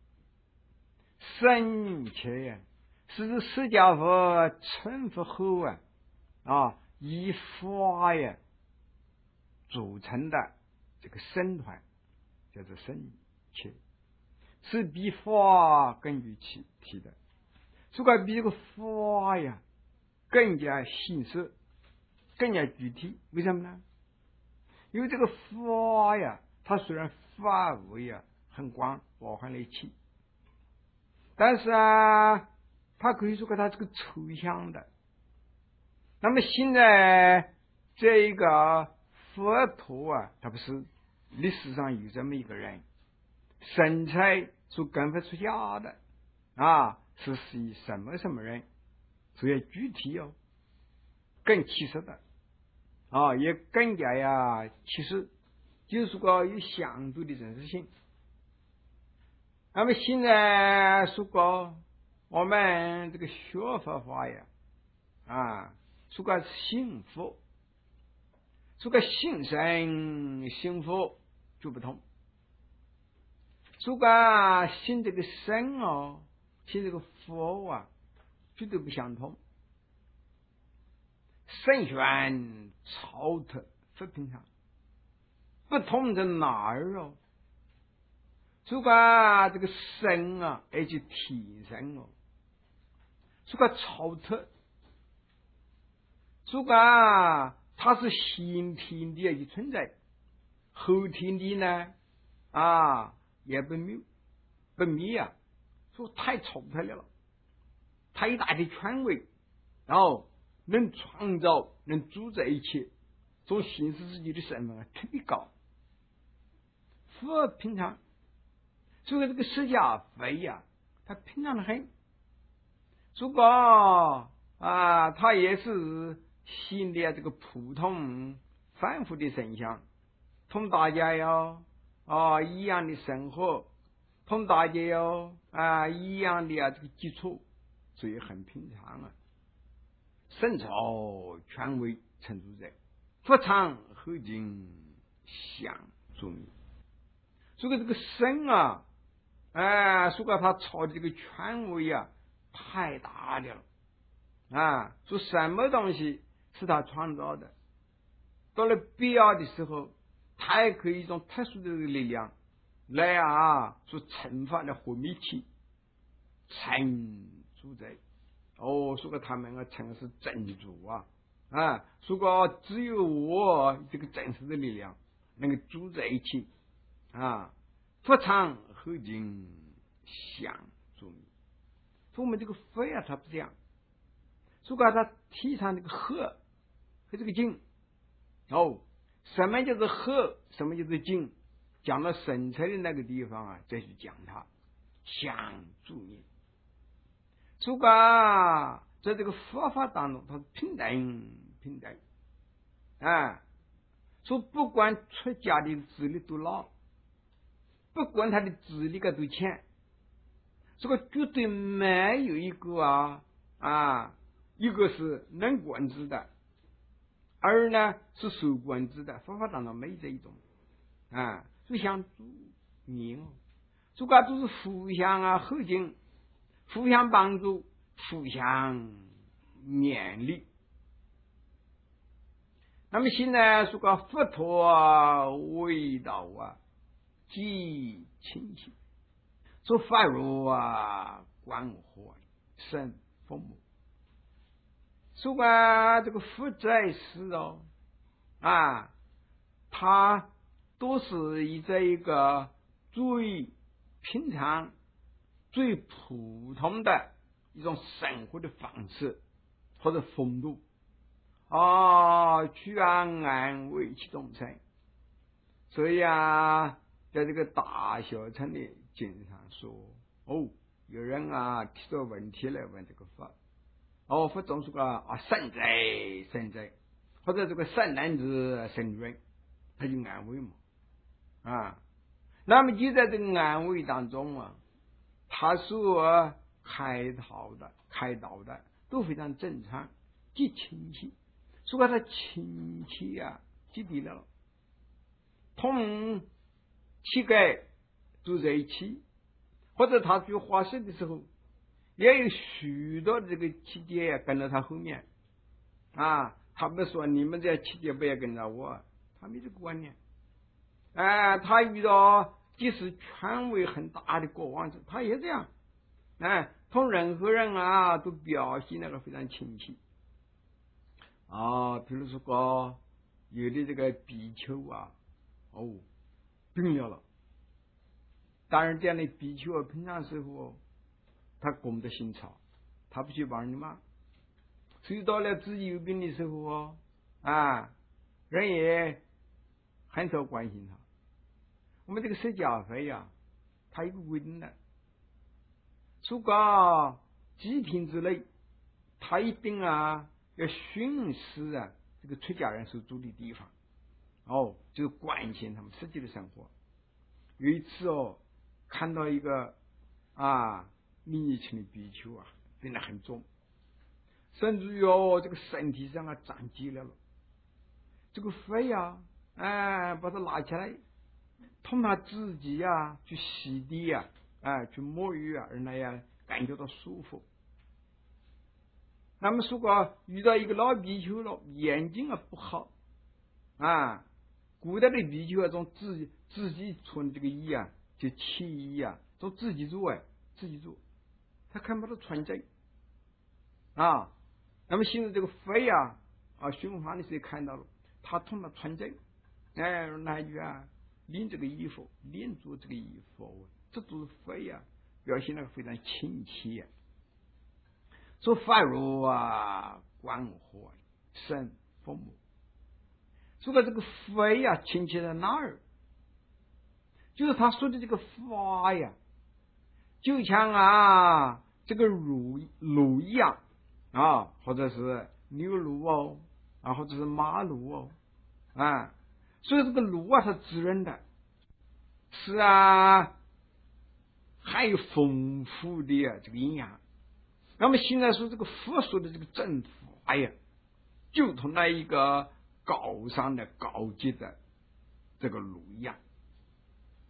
A: 深切呀是指释迦佛成佛后啊啊以法呀组成的这个僧团，叫做深切，是比法更具体体的，这个比这个法呀更加形式更加具体。为什么呢？因为这个法呀它虽然法围啊很广，包含了一起，但是啊它可以说它是个抽象的。那么现在这一个佛陀啊，他不是历史上有这么一个人，身材所跟不出家的啊，是是什么什么人，所以具体哦更启示的啊，也更加呀启示，就是个有相对的真实性。那么现在说过我们这个学佛法呀啊，说个信佛，说个信神信佛就不同，说个信这个神哦信这个佛啊绝对不相同，圣玄超特不平常，不同在哪儿哦？这个这个神啊，而且天神哦，这个超特，这个它是先天的一存在，后天的呢啊也不灭不灭啊，说太超特了，太大的权威，然后能创造能主宰一切，从形式自己的身份啊特别高，佛平常。所以这个释迦佛呀他平常的很，如果啊他也是新的这个普通凡夫的神像，同大家哟啊一样的生活，同大家哟啊一样的啊这个基础，所以很平常啊，圣朝权威成主宰，佛常后进相助命。所以这个神啊哎，所以他朝的这个权威啊太大了啊，说什么东西是他创造的，到了必要的时候，他也可以一种特殊的力量来啊，说惩罚了毁灭体，惩主宰。哦，说个他们啊，称是真主啊啊，说个只有我这个真实的力量能够组在一起啊，佛常和敬相助密。说我们这个佛啊，它不这样，说个他提倡这个和和这个敬。哦，什么叫做和，什么叫做敬？讲到神策的那个地方啊，再去讲它相助密。说个在这个佛法当中，它是平等平等啊。说不管出家的资历多老，不管他的资历个多浅，这个绝对没有一个啊啊，一个是能管制的，而呢是受管制的。佛法当中没这一种啊，就像助你哦，这个都是互相啊和敬，互相帮助，互相勉励。那么现在说个佛陀啊味道啊极清晰，说法如啊观火生风母，说个这个佛在世哦啊，他都是以这一个最平常最普通的一种生活的方式或者风度啊，去安安慰其众生。所以啊，在这个大小乘的经上说，哦，有人啊提出问题来问这个佛，哦，佛总说啊圣哉圣哉，或者这个圣男子圣人，他就安慰嘛啊。那么就在这个安慰当中啊，他所开导的开导的都非常正常，极亲切。说他的亲切啊，极地了，同乞丐住在一起，或者他去花市的时候，也有许多这个乞丐啊跟着他后面啊。他们说你们这乞丐不要跟着我，他没这个观念。哎，他遇到即使权威很大的国王，他也这样，哎，同任何人啊都表现那个非常亲切啊。比如说个有的这个比丘啊，哦，病了了，当然这样的比丘啊，平常时候他功德心潮，他不去帮你嘛，所以到了自己有病的时候哦啊，人也很少关心他。我们这个舍家费呀，他有个规定的，说个几品之内，他一定啊要巡视啊这个出家人所住的地方，哦，就是关心他们实际的生活。有一次哦，看到一个啊年轻的比丘啊，病得很重，甚至于哦这个身体上啊长疥了了，这个肺啊，哎，把它拿起来，同他自己呀去洗涤呀，哎，去沐浴啊，让他呀感觉到舒服。那么如果遇到一个老比丘了，眼睛啊不好啊，古代的比丘啊，从自己自己穿这个衣啊，就漆衣啊，都自己做哎，自己做，他看不到穿针啊。那么现在这个肺啊啊循环的时候看到了，他同他穿针，哎，那句啊。拎这个衣服，拎做这个衣服，这都是肺啊，表现得非常亲切啊。说法如啊，观火生风母。说到这个肺啊，亲切在哪儿？就是他说的这个法呀，就像啊这个乳乳一样啊，或者是牛乳哦，啊，或者是马乳哦，啊。所以这个乳啊，它滋润的，是啊，还有丰富的啊这个营养。那么现在说这个佛说的这个正法呀，就同那一个高尚的高级的这个乳一样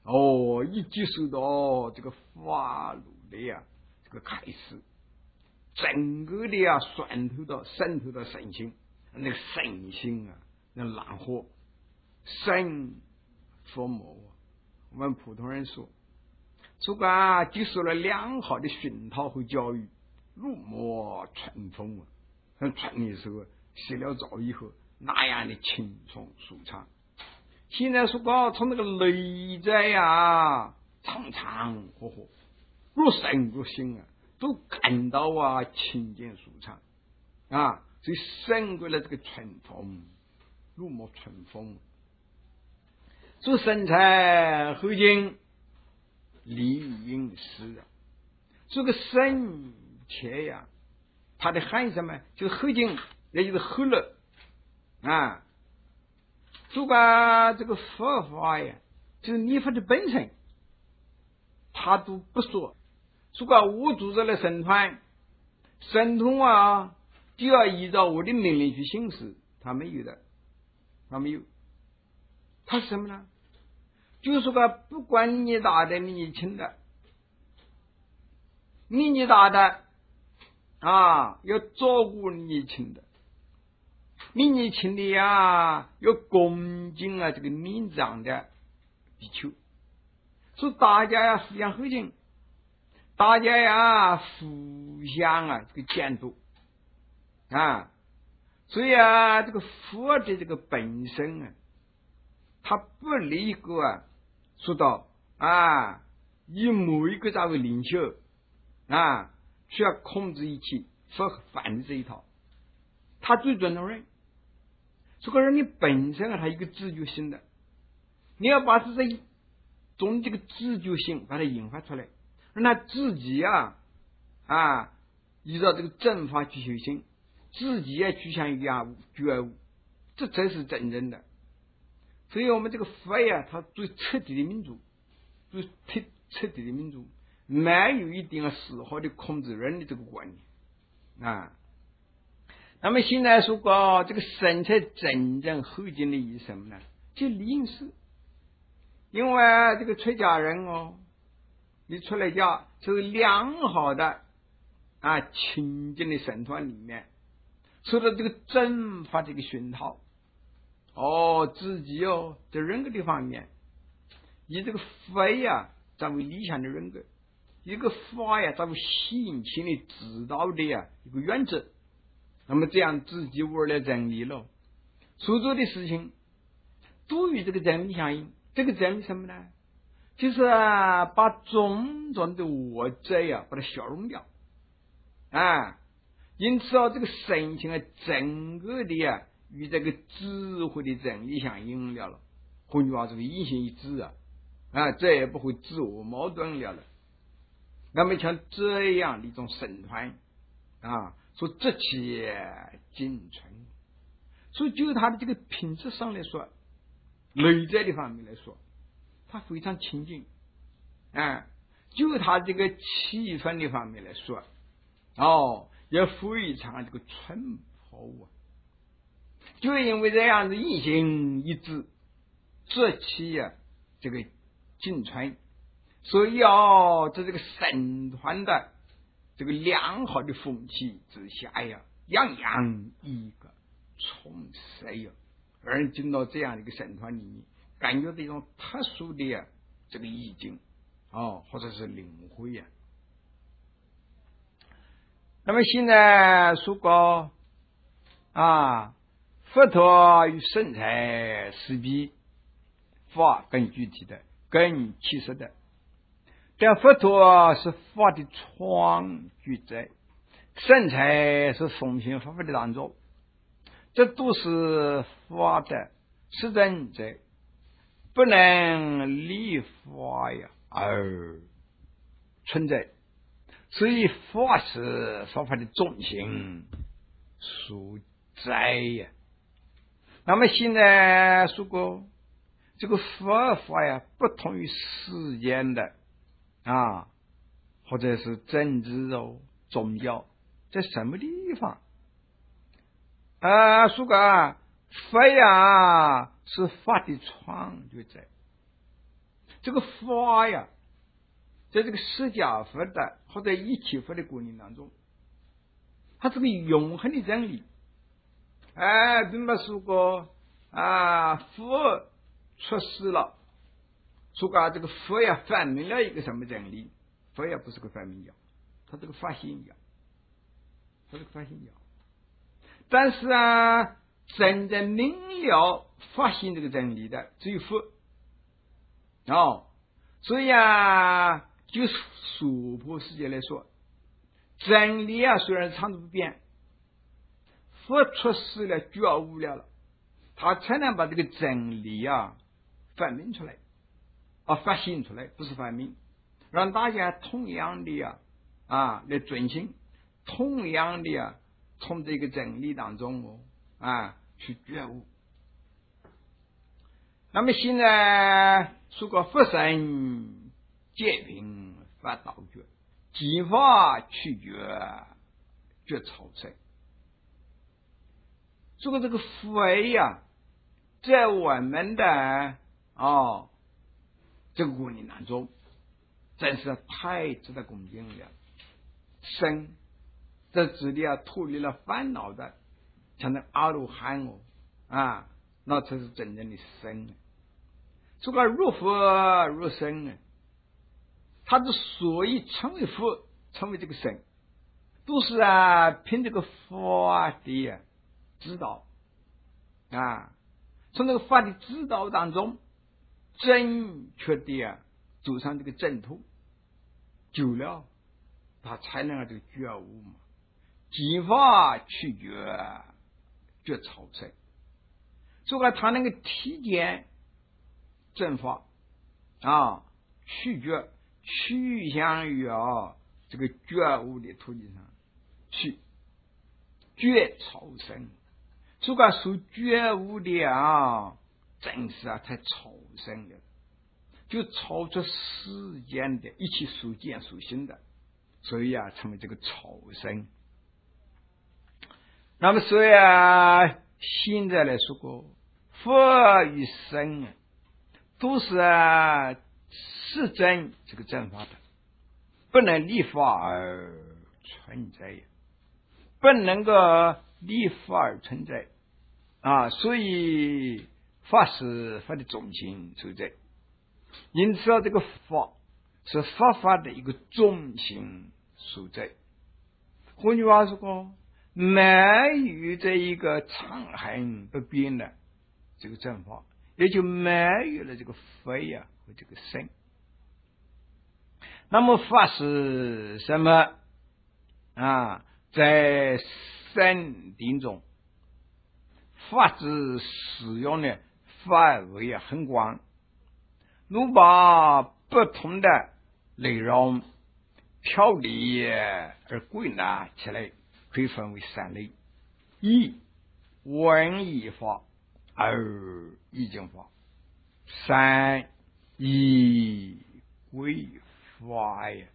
A: 哦，一接受到这个法律的呀这个开始，整个的呀渗透到渗透到神性，那个神性啊，那蓝火神佛魔，我们普通人说，这个啊接受了良好的熏陶和教育，入魔春风啊，像春的时候洗了澡以后那样的轻松舒畅。现在说高从那个内在呀长长活活，入神入心啊，都感到啊清净舒畅啊，所以胜过了这个春风，入魔春风。做身材后劲理应是啊，这个身切呀，它的含义什么？就是后劲，也就是后了啊。这个这个佛法呀，就是念佛的本身，他都不说。这个我组织了僧团，神通啊，就要依照我的命令去行事，他没有的，他没有。他是什么呢？就是说个不管你大的你轻的，你你大的啊，要照顾你轻的。你年轻的呀，要恭敬啊，这个年长的比丘，所以大家呀互相和敬，大家呀互相啊这个监督啊，所以啊，这个佛的这个本身啊，他不立一个啊，说到啊，以某一个作为领袖啊，需要控制一切，佛反的这一套，他最尊重人。这个人你本身啊，他一个自觉性的，你要把这这从这个自觉性把它引发出来，让他自己啊啊依照这个正法去修行，自己也趋向于觉悟，这才是真正的。所以我们这个佛呀，它最彻底的民主，最彻彻底的民主，没有一定要丝毫的控制人的这个观念啊。那么现在说过这个身材真正后劲的意思什么呢？就临时，因为这个出家人哦，你出来家就是良好的啊清净的僧团里面，受到这个正法这个熏陶，哦，自己哦在人格的方面，以这个佛呀作为理想的人格，一个法呀作为信心的指导的呀一个原则。那么这样自己玩了真理了，所做的事情都与这个真理相应。这个真理什么呢？就是啊，把种种的我执呀，把它消融掉啊。因此啊，这个神情啊，整个的呀，与这个智慧的真理相应了了。换句话说，一心一致啊，啊，这也不会自我矛盾了了。那么像这样的一种僧团啊。说这些精纯，所以就它的这个品质上来说，内在的方面来说，它非常清净啊。就它这个气氛的方面来说，哦，也非常这个淳朴啊。就因为这样子一心一致，这期啊这个精纯，所以哦，在这个僧团的这个良好的风气之下呀，样样一个充实呀，而人进到这样的一个僧团里面，感觉到一种特殊的呀这个意境哦，或者是领会呀。那么现在说过啊，佛陀与圣财是比法更具体的、更切实的。但佛陀是法的创举者，圣财是奉行佛法的当中，这都是法的实证者，不能离法呀而存在，所以法是佛法的中心所在呀。那么现在说过这个佛法呀，不同于世间的啊，或者是政治哦、宗教，在什么地方啊？说个佛呀是法的创举者， 这个法呀，在这个释迦佛的或者一切佛的观念当中，它是个永恒的真理。哎，并不是说啊，佛出世了，说个这个佛呀发明了一个什么真理？佛也不是个发明家，他这个发现家，他这个发现家。但是啊，真正明了发现这个真理的只有佛哦。所以啊，就娑婆世界来说，真理啊虽然是常不变，佛出世了，觉悟了了，他才能把这个真理啊发明出来啊，发现出来，不是发明，让大家同样的啊啊来遵循，同样的啊从这个真理当中哦啊去觉悟。那么现在说个佛身戒品发道觉，即法去觉觉超生。说个这个佛呀，在我们的哦这个观念当中，真是太值得恭敬了。生在这里啊脱离了烦恼的，像那阿罗汉哦啊，那才是真正的生。这个入佛入生啊，他之所以成为佛，成为这个生，都是啊凭这个法的啊指导啊，从这个法的指导当中，正确的啊走上这个正途，久了他才能这个觉悟嘛，即法去觉，觉超生。所以他能够体验正法啊，去觉趋向于啊这个觉悟的途径上去觉超生。所以说觉悟的啊，真是啊才超生的，就超出世间的一切所见所行的，所以啊成为这个超生。那么所以啊现在来说过，佛与生啊都是啊是真这个正法的，不能立法而存在，不能够立法而存在啊，所以法是法的中心所在。因此啊，这个法是佛法的一个中心所在。换句话说说，没有这一个常恒不变的这个正法，也就没有了这个佛呀和这个生。那么法是什么啊？在圣定中，法之使用的范围也很广，如把不同的内容条理而归纳起来，可以分为三类：一、文义法；二、意境法；三、仪归法呀。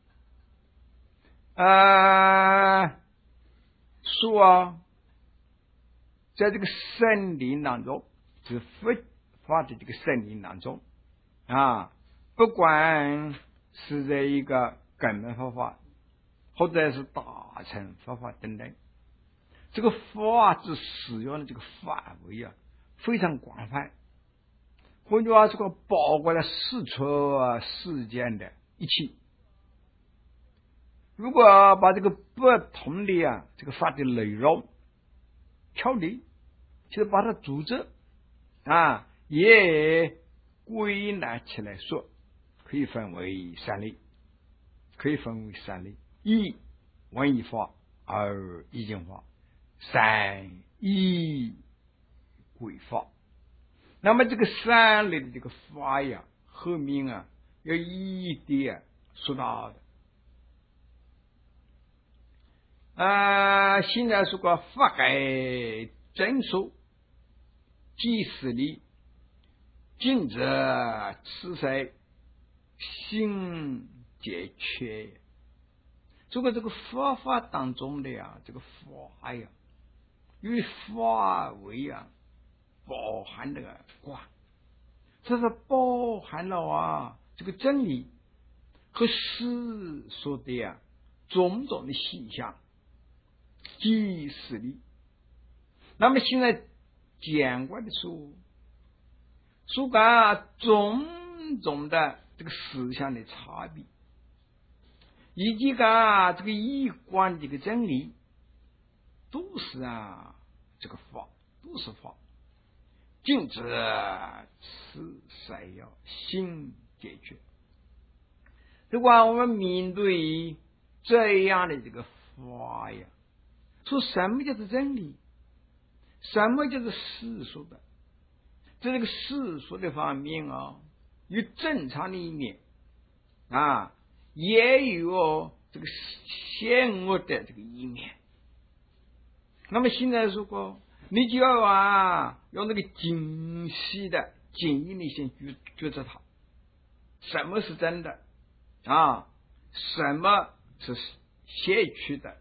A: 啊，说啊，在这个圣灵当中，是佛法的这个圣灵当中啊，不管是在一个根本佛法，或者是大乘佛法等等，这个法之使用的这个范围啊，非常广泛。换句话说，包括了世出啊世间的一切。如果把这个不同的啊这个法的内容条理，就是把它组织啊，也归纳起来说，可以分为三类，可以分为三类：一、文义法；二、意境法；三、仪归法。那么这个三类的这个法呀，后面啊要一一的啊说到的。啊，现在说个法改真说，即使理，尽则此塞，心解缺。这个这个佛法当中的呀，这个法呀，与法为啊，包含这个广， 这是包含了啊这个真理和世说的啊种种的现象即实力。那么现在讲过的说说个种种的这个思想的差别，以及个这个一观这个真理，都是啊这个法，都是法。禁止此才要心解决。如果我们面对这样的这个法呀，说什么叫做真理，什么叫做世俗的，在这个世俗的方面啊，有正常的一面啊，也有这个险恶的这个一面。那么现在如果你就要啊用那个精细的简易的先觉觉知它，什么是真的啊，什么是邪曲的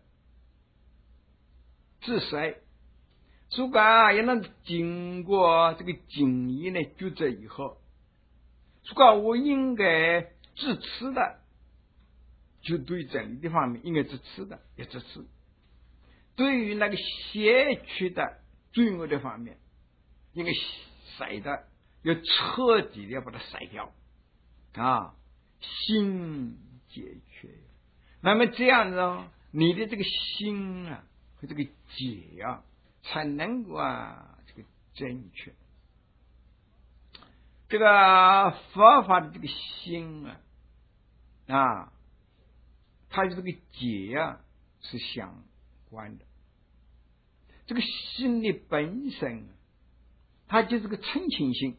A: 自谁，如果啊也能经过这个精易的觉知以后，如果我应该支持的，就对真理的方面应该支持的也支持，对于那个邪曲的罪恶的方面，应该筛的要彻底的把它筛掉啊，心解决。那么这样呢，你的这个心啊和这个解啊，才能够啊这个正确。这个佛法的这个心啊啊，它与这个解啊是相关的。这个心的本身，它就是个澄清性，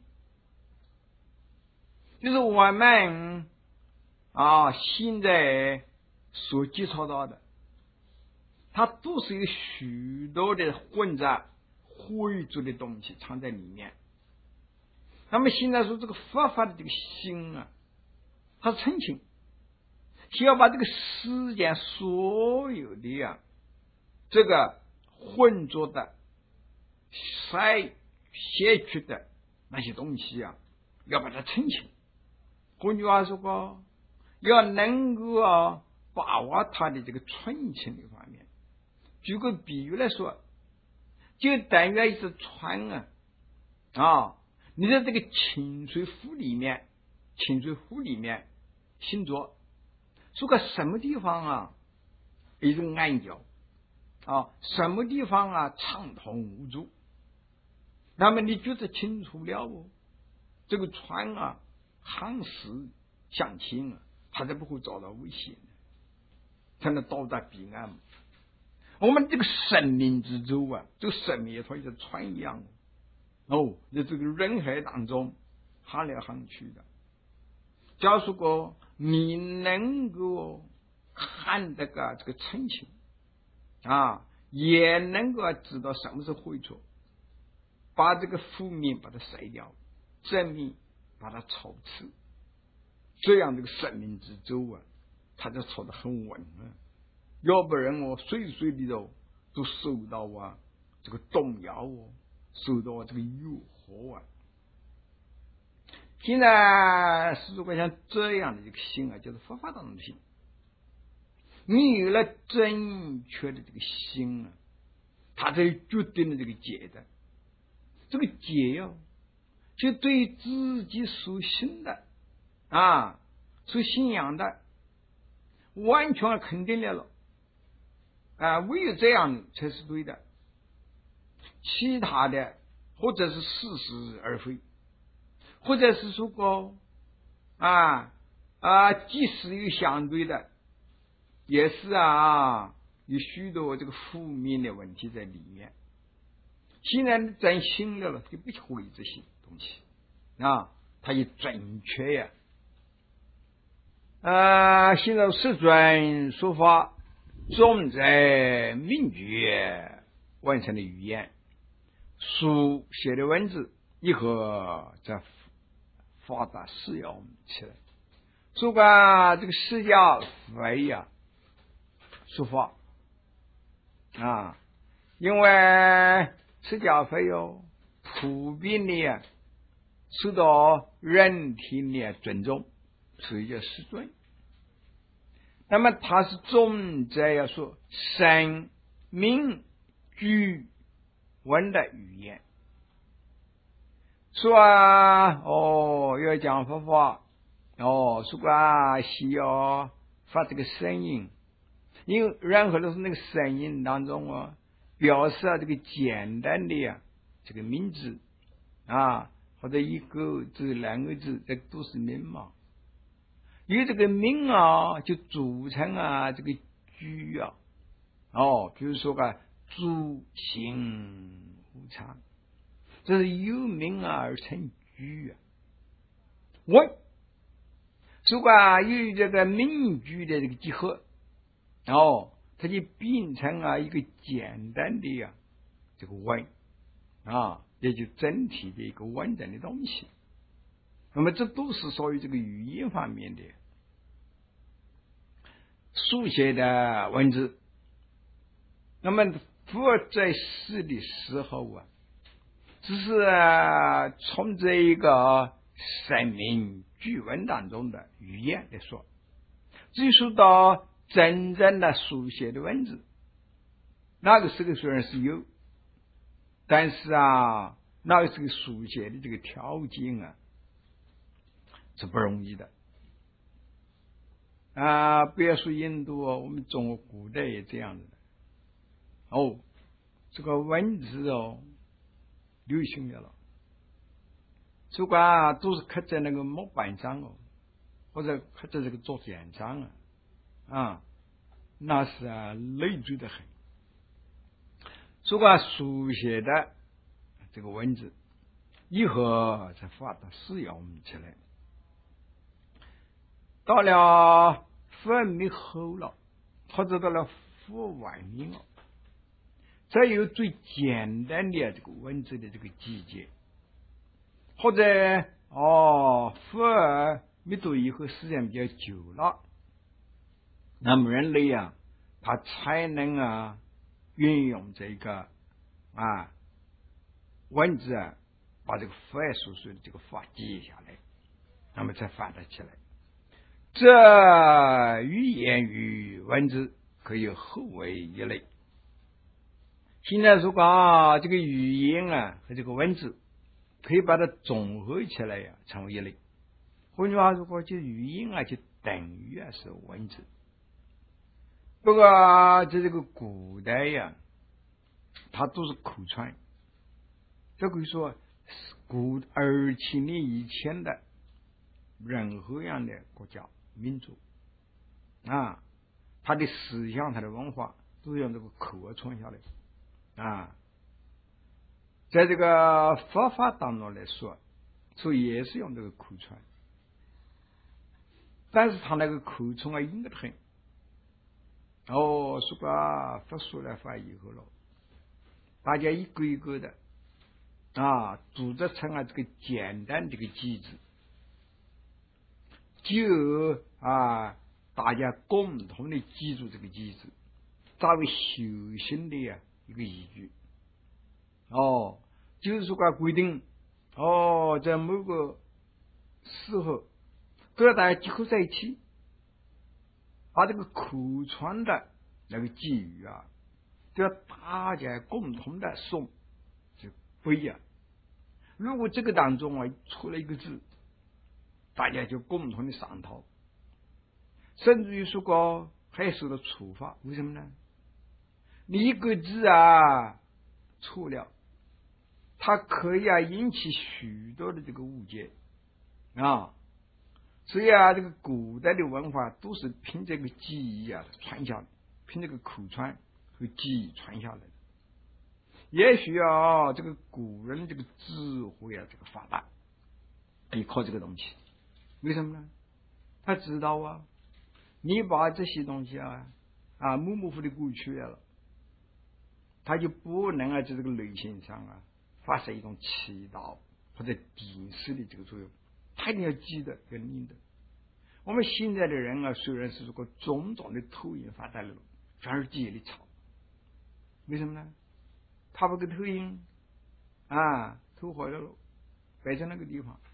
A: 就是我们啊现在所接触到的，它都是有许多的混杂汇聚的东西藏在里面。那么现在说这个佛法的这个心啊，它是澄清，需要把这个世间所有的呀、啊、这个混浊的筛邪曲的那些东西啊，要把它澄清。换句话说过，要能够啊把握它的这个纯情的方面。举个比喻来说，就等于一只船啊啊，你在这个清水湖里面，清水湖里面行走，说个什么地方啊有这个暗角啊，什么地方啊畅通无阻，那么你觉得清楚了哦，这个船啊航驶向前啊，它才不会遭到危险，才能到达彼岸。我们这个生命之舟啊，这个生命也像一条船一样哦，在这个人海当中航来航去的。假如说你能够看这个这个澄清啊，也能够知道什么是会错，把这个负面把它筛掉，正面把它操持，这样这个生命之舟啊，它就操得很稳啊。要不然我随随的都都受到啊这个动摇哦，受到这个诱惑啊。现在是如果像这样的一个心啊，就是佛法当中的心，你有了正确的这个心啊，它才有决定的这个解的。这个解哦，就对于自己所信的啊，所信仰的，完全肯定了了啊，唯有这样才是对的，其他的或者是似是而非，或者是说过啊啊，即使有相对的，也是啊有许多这个负面的问题在里面。现在你真信了了，就不会这些东西啊，它也准确呀。啊，现在世尊说法重在命诀完成的语言，书写的文字以后再发达使用起来。说个这个释迦佛呀说法啊，因为释迦佛哟普遍的
B: 受到人体的尊重，所以叫师尊。那么它是总在要说声名句文的语言，说啊哦要讲佛法哦，说啊需要发这个声音，因为任何都是那个声音当中啊，表示啊这个简单的呀、啊、这个名字啊，或者一个字两个字，这都是名嘛。有这个名啊，就组成啊这个句啊，哦，比如说个诸行无常，这是由名啊而成句啊。文，如果有这个名句的这个结合，哦，它就变成啊一个简单的呀、啊、这个文啊，也就整体的一个完整的东西。那么这都是属于这个语言方面的书写的文字。那么佛在世的时候啊，只是、啊、从这一个声名句文当中的语言来说，至于说到真正的书写的文字，那个时候虽然是有，但是啊，那个时候书写的这个条件啊是不容易的啊！不要说印度哦，我们中国古代也这样子的哦。这个文字哦，流行的了，不管都是刻在那个木板上哦，或者刻在这个桌简上啊，啊，那是啊累赘的很。不管书写的这个文字，以后才发到使用起来。到了佛灭后了，或者到了佛晚年了，再有最简单的这个文字的这个集结，或者哦佛灭度以后时间比较久了，那么人类啊，他才能啊运用这个啊文字啊，把这个佛所说的这个法记下来，那么才发得起来。这语言与文字可以合为一类。现在说啊，这个语言啊和这个文字可以把它综合起来呀、啊，成为一类。换句话说，就语言啊就等于啊是文字。不过在这个古代呀、啊，它都是口传。这可以说古二千年以前的任何样的国家民族啊，他的思想他的文化都用这个口传下来啊。在这个佛法当中来说，所以也是用这个口传，但是他那个口传啊硬得很哦。说个佛说了法以后了，大家一个一个的啊组织成了这个简单这个机制，就啊大家共同的记住这个机制，作为修行的呀、啊、一个依据哦。就是说个规定哦，在某个时候都要大家集合在一起，把这个口传的那个寄语啊，都要大家共同的诵就背啊。如果这个当中啊出了一个字，大家就共同的商讨，甚至于说过还受到处罚。为什么呢？你一个字啊错了，它可以啊引起许多的这个误解啊。所以啊，这个古代的文化都是凭这个记忆啊传下来，凭这个口传和记忆传下来的。也许啊，这个古人这个智慧啊，这个发达，依靠这个东西。为什么呢？他知道啊，你把这些东西啊啊模模糊的过去了，他就不能啊在这个内心上啊发生一种祈祷或者定势的这个作用。他一定要记得要念的。我们现在的人啊，虽然是这个种种的投影发达了，反而记忆力差。为什么呢？他把个投影啊投坏了，摆在那个地方，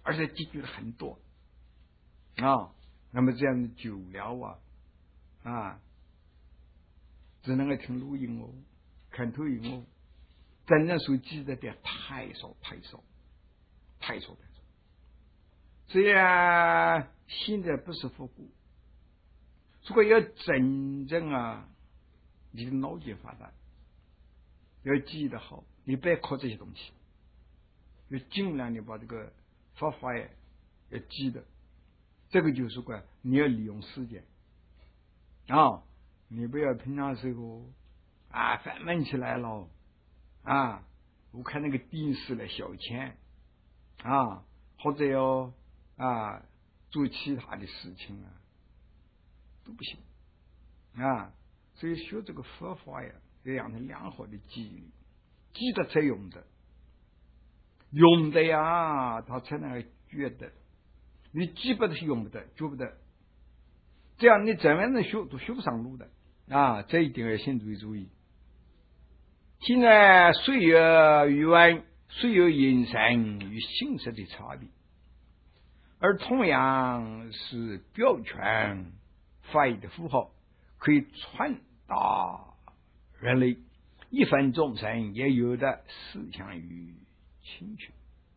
B: 而且积聚了很多啊。那么这样的久了啊啊，只能够听录音哦，看投影哦，真正所记得的太少太少太少太少。所以啊，现在不是复古，如果要真正啊，你的脑筋发达，要记得好，你不要靠这些东西，要尽量的把这个方法呀要记得。这个就是个你要利用时间啊，你不要平常时候啊烦闷起来了啊，我看那个电视来消遣啊，或者要啊做其他的事情啊都不行啊。所以学这个佛法呀，要养成良好的记忆力，记得才用的，用的呀，他才能觉得。你记不得是用不得，觉不得，这样你怎么样能学都学不上路的啊！这一点要先注意注意。现在虽有语文，虽有音声与形式的差别，而同样是表圈发音的符号，可以传达人类一分众生也有的思想与情绪。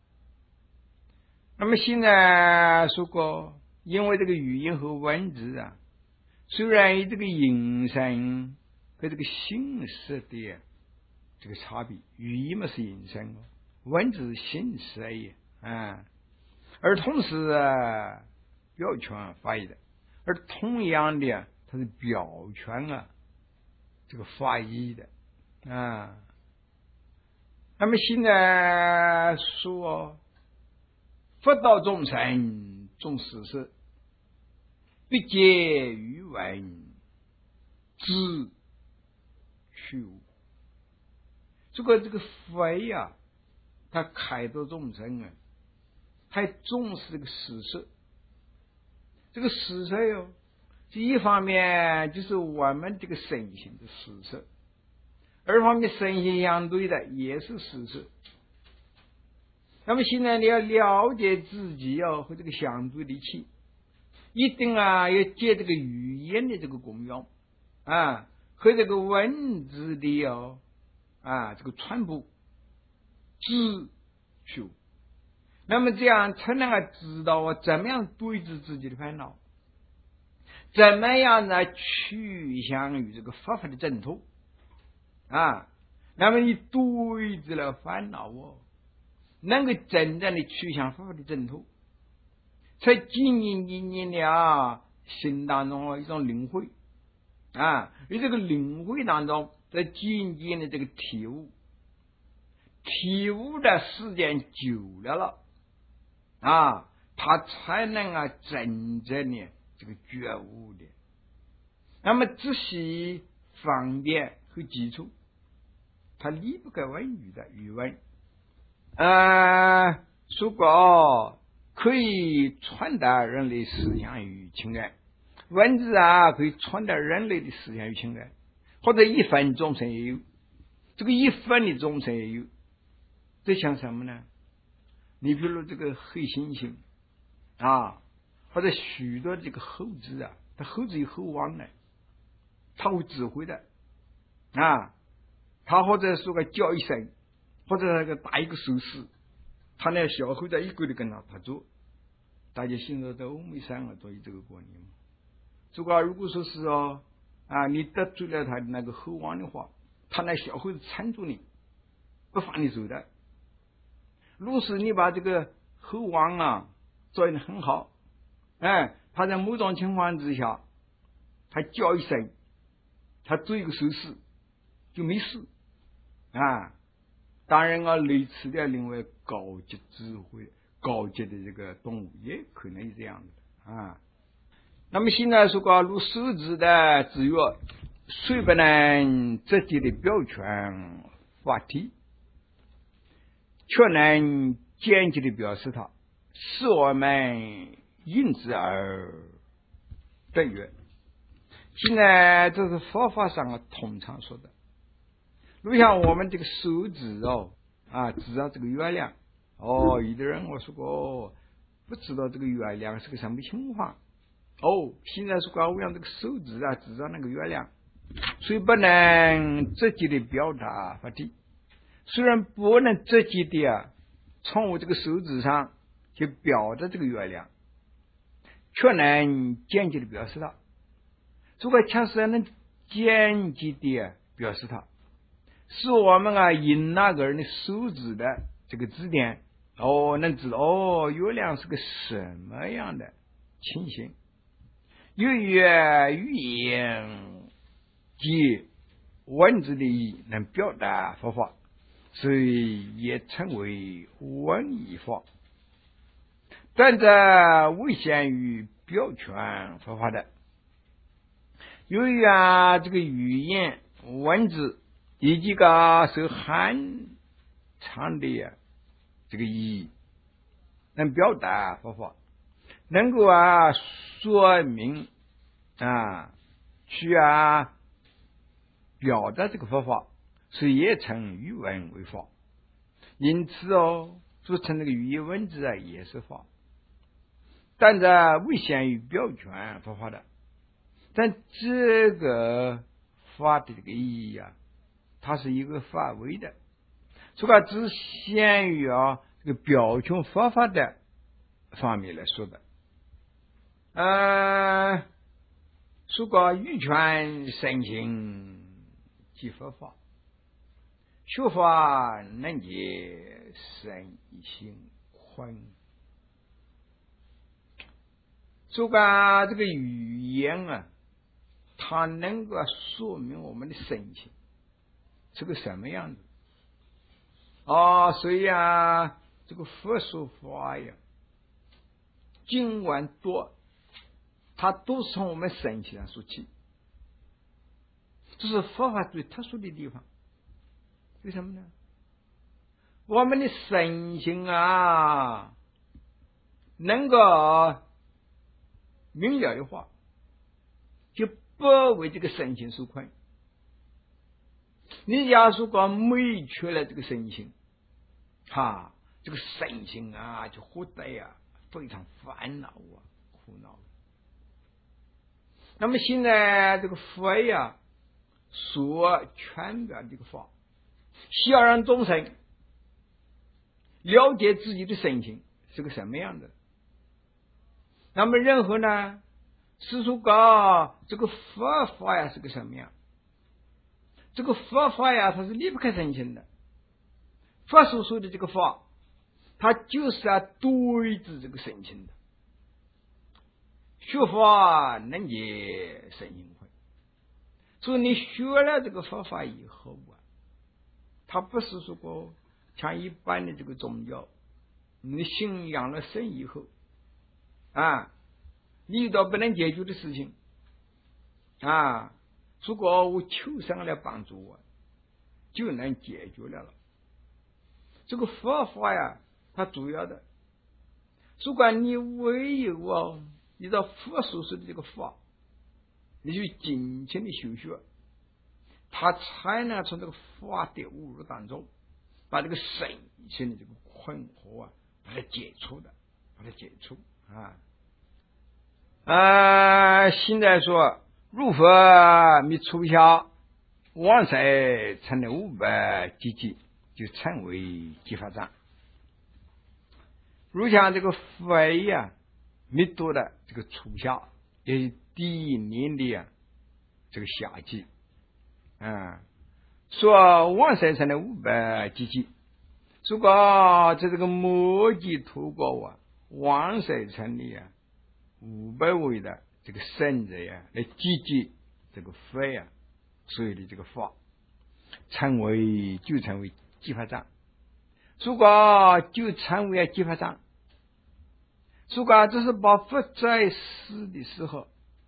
B: 那么现在说过，因为这个语言和文字啊，虽然有这个音声和这个形式的这个差别，语言嘛是音声哦，文字形式而已啊，而同时啊，表圈发音的，而同样的它是表圈啊，这个发音的啊。那么现在说。佛道众生重事事，必结语文知去无。这个这个佛呀，他开导众生啊，他重视这个事实。这个事实哟，这一方面就是我们这个身心的事实，二方面身心相对的也是事实。那么现在你要了解自己要和这个相对的气，一定啊要借这个语言的这个功用啊，和这个文字的要啊这个传播知修，那么这样才能够知道啊怎么样对治自己的烦恼，怎么样呢趋向于这个佛法的正途啊。那么你对治了烦恼哦，能够真正的趋向佛法的正途，才经营经营的啊心当中一种领会啊，而这个领会当中在渐渐的这个体悟，体悟的时间久了了啊，他才能啊真正的这个觉悟的。那么这些方便和基础，它离不开文语的语文。呃，如果可以传达人类思想与情感，文字啊可以传达人类的思想与情感，或者一分众生也有，这个一分的众生也有。这像什么呢？你比如这个黑猩猩啊，或者许多这个猴子啊，它猴子有猴王呢，它会指挥的啊，它或者说个叫一声，或者那个打一个手势，他呢小猴子一个的跟他他做。大家现在在欧美山啊都有这个观念。如果如果说是哦啊，你得罪了他的那个猴王的话，他那小猴子缠住你，不放你走的。如果是你把这个猴王啊做得很好，哎，他在某种情况之下，他叫一声，他做一个手势就没事啊。当然啊，类似的另外高级智慧、高级的这个动物也可能是这样的啊。那么现在说个如手指的制约，虽不能直接的表圈发体，却能间接的表示它，使我们因之而得悦。现在这是佛法上啊通常说的。如像我们这个手指哦啊，指到这个月亮哦，有的人我说过不知道这个月亮是个什么情况。哦，现在说我用这个手指啊指着那个月亮，虽不能直接的表达法体，虽然不能直接的啊从我这个手指上去表达这个月亮，却能间接的表示它。如果确实能间接的表示它，是我们啊引那个人的手指的这个指点，哦，能知道哦月亮是个什么样的情形。由于语言及文字的意义能表达佛法，所以也称为文艺法。但这未限于表全佛法的。由于啊这个语言文字以及个受含藏的、啊、这个意义能表达佛法，能够啊说明啊去啊表达这个佛法，所以也称语文为法。因此哦，说成这个语言文字啊也是法，但这未限于表全佛法的。但这个法的这个意义啊，它是一个范围的，这个只限于啊这个表全佛法的方面来说的。呃，说个语全身心即佛法，学法能解身心魂。说个这个语言啊，它能够说明我们的身情是个什么样子啊，所以啊，这个佛说法呀，经文多，它都是从我们身体上说起，这是佛法最特殊的地方。为什么呢？我们的身心啊，能够明了的话，就不为这个身心所困。你假如说没缺了这个身心，哈，这个身心啊就活得呀非常烦恼啊苦恼。那么现在这个佛呀所全表这个法，需要让众生了解自己的身心是个什么样的。那么任何呢是说个这个佛法呀是个什么样？这个佛法呀它是离不开身心的。佛所说的这个法，它就是要对治这个身心的。学法能解身心慧，所以你学了这个佛法以后啊，它不是说过像一般的这个宗教，你信仰了神以后啊，你遇到不能解决的事情啊，如果我求神来帮助我，就能解决了了。这个佛法呀，它主要的，如果你唯有哦，你到佛所说的这个法，你去尽情的修学，他才能从这个法的误入当中，把这个身心的这个困惑啊，把它解除的，把它解除啊。呃，现在说入佛没出窍，往生成了五百几级，就称为结法障。如像这个佛呀，没多的这个出窍，也是第一年的啊这个夏季啊，说往生成了五百几级，如果在这个末季透过啊往生成的啊五百位的这个圣者呀来积极这个佛呀所有的这个法，称为就称为结法障。如果就称为结法障，如果这是把佛在世的时候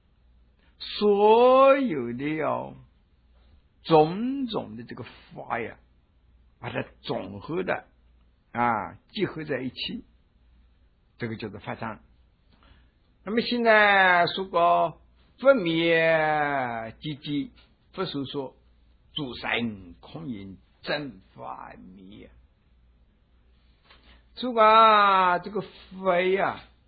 B: 所有的要种种的这个法呀，把它综合的啊结合在一起，这个叫做法障。那么现在说过佛灭积极，佛所说诸神空因真法灭。如果这个佛呀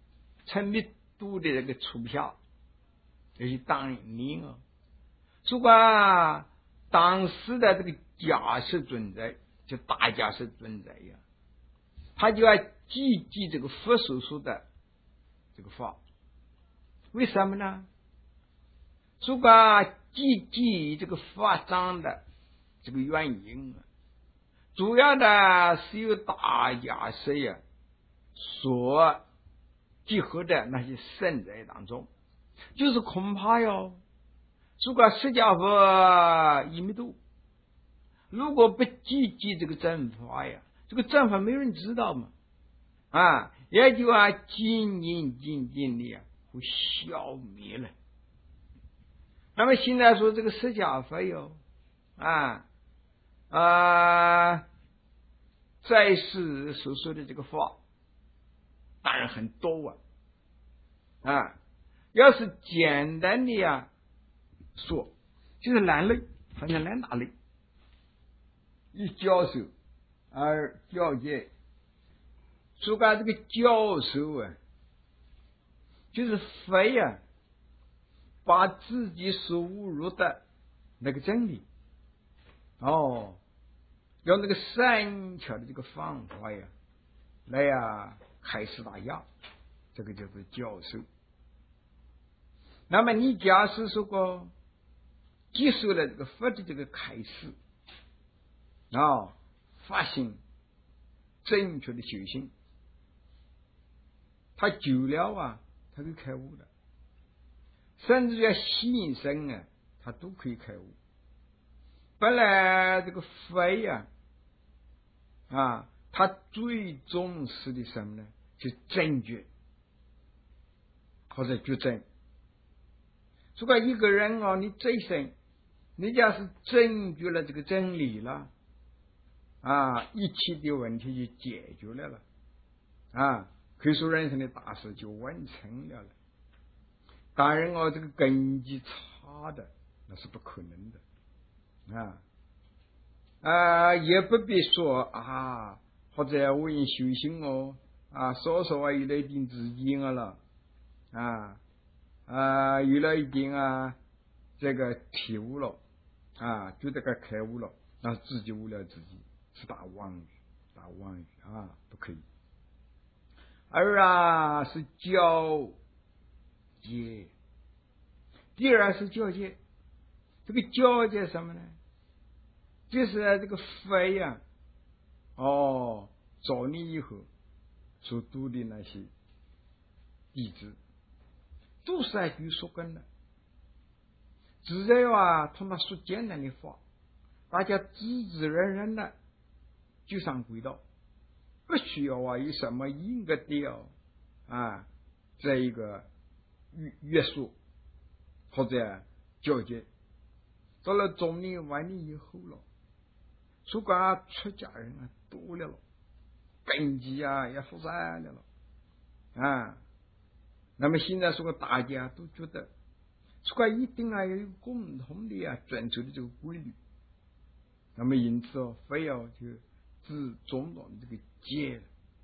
B: 成密度的这个出票，这是当年哦。如果当时的这个假设存在，就大假设存在呀，他就要积极这个佛所说的这个法。为什么呢？如果积极这个法章的这个原因啊，主要的是由大假设呀所结合的那些圣在当中，就是恐怕哟，如果释迦佛一米多，如果不积极这个正法呀，这个正法没人知道嘛，啊，也就啊渐渐渐渐的啊会消灭了。那么现在说这个释迦佛哟，啊啊，在世所说的这个法，当然很多啊，啊，要是简单的呀说，就是两类，分成两大类，一教授，二教诫。说个这个教授啊，就是非呀、啊，把自己所悟入的那个真理，哦，用这个善巧的这个方法呀，来呀开示大家，这个就是教授。那么你假使说过接受了这个佛的这个开示，啊，发现正确的修行，他久了啊，他就开悟了，甚至要现生啊，他都可以开悟。本来这个佛呀，啊，他最重视的什么呢？就正觉或者觉正。如果一个人哦，你这一生，你要是正觉了这个真理了，啊，一切的问题就解决了了，啊，可以说人生的大事就完成了了。当然哦，这个根基差的那是不可能的，啊啊，也不必说啊，或者我因修行哦，啊，稍稍啊有了一定自己了，啊啊，有了一定啊这个体悟了，啊，觉得该开悟了，那自己悟了自己，是大妄语，大妄语啊，不可以。二啊是教诫，第二是教诫。这个教诫什么呢？就是这个佛呀，哦，造你以后所读的那些弟子，都是按句说根的。只要啊，同他说简单的话，大家自自然然的就上轨道，不需要啊有什么严格的哦啊这一个约约束或者教诫。到了中年晚年以后了，如果啊出家人啊多了了，根基啊也复杂了了啊。那么现在说大家都觉得，如果一定啊有一个共同的啊遵守的这个规律，那么因此哦，非要就自中断这个戒。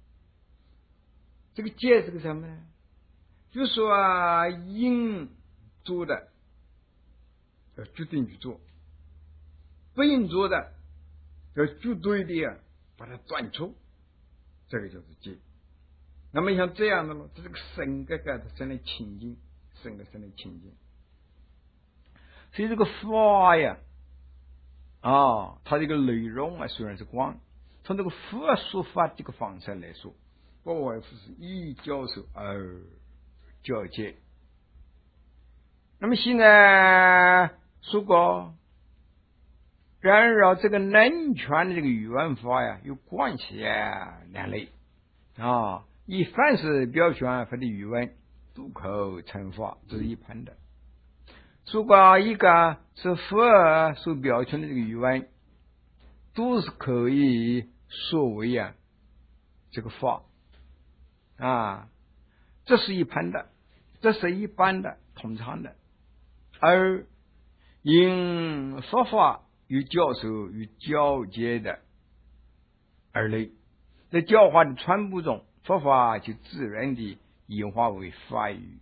B: 这个戒是个什么呢？就是说啊，应做的要决定去做，不应做的要绝对的啊把它断除，这个就是戒。那么像这样的咯，这是个生格格的生来清净，生格生来清净。所以这个法呀，啊，它这个内容啊虽然是广，从这个佛说法这个方式来说，不外乎是一教授二教诫。那么现在说过，然而这个能权的这个语文法呀，有关系啊两类啊。一凡是表现法的语文，渡口成法，这是一般的。如果一个是佛所表现的这个语文，都是可以说为啊这个法啊，这是一般的，这是一般的通常的。而因说法与教授与教诫的二类，在教化的传播中，佛法就自然的演化为法语。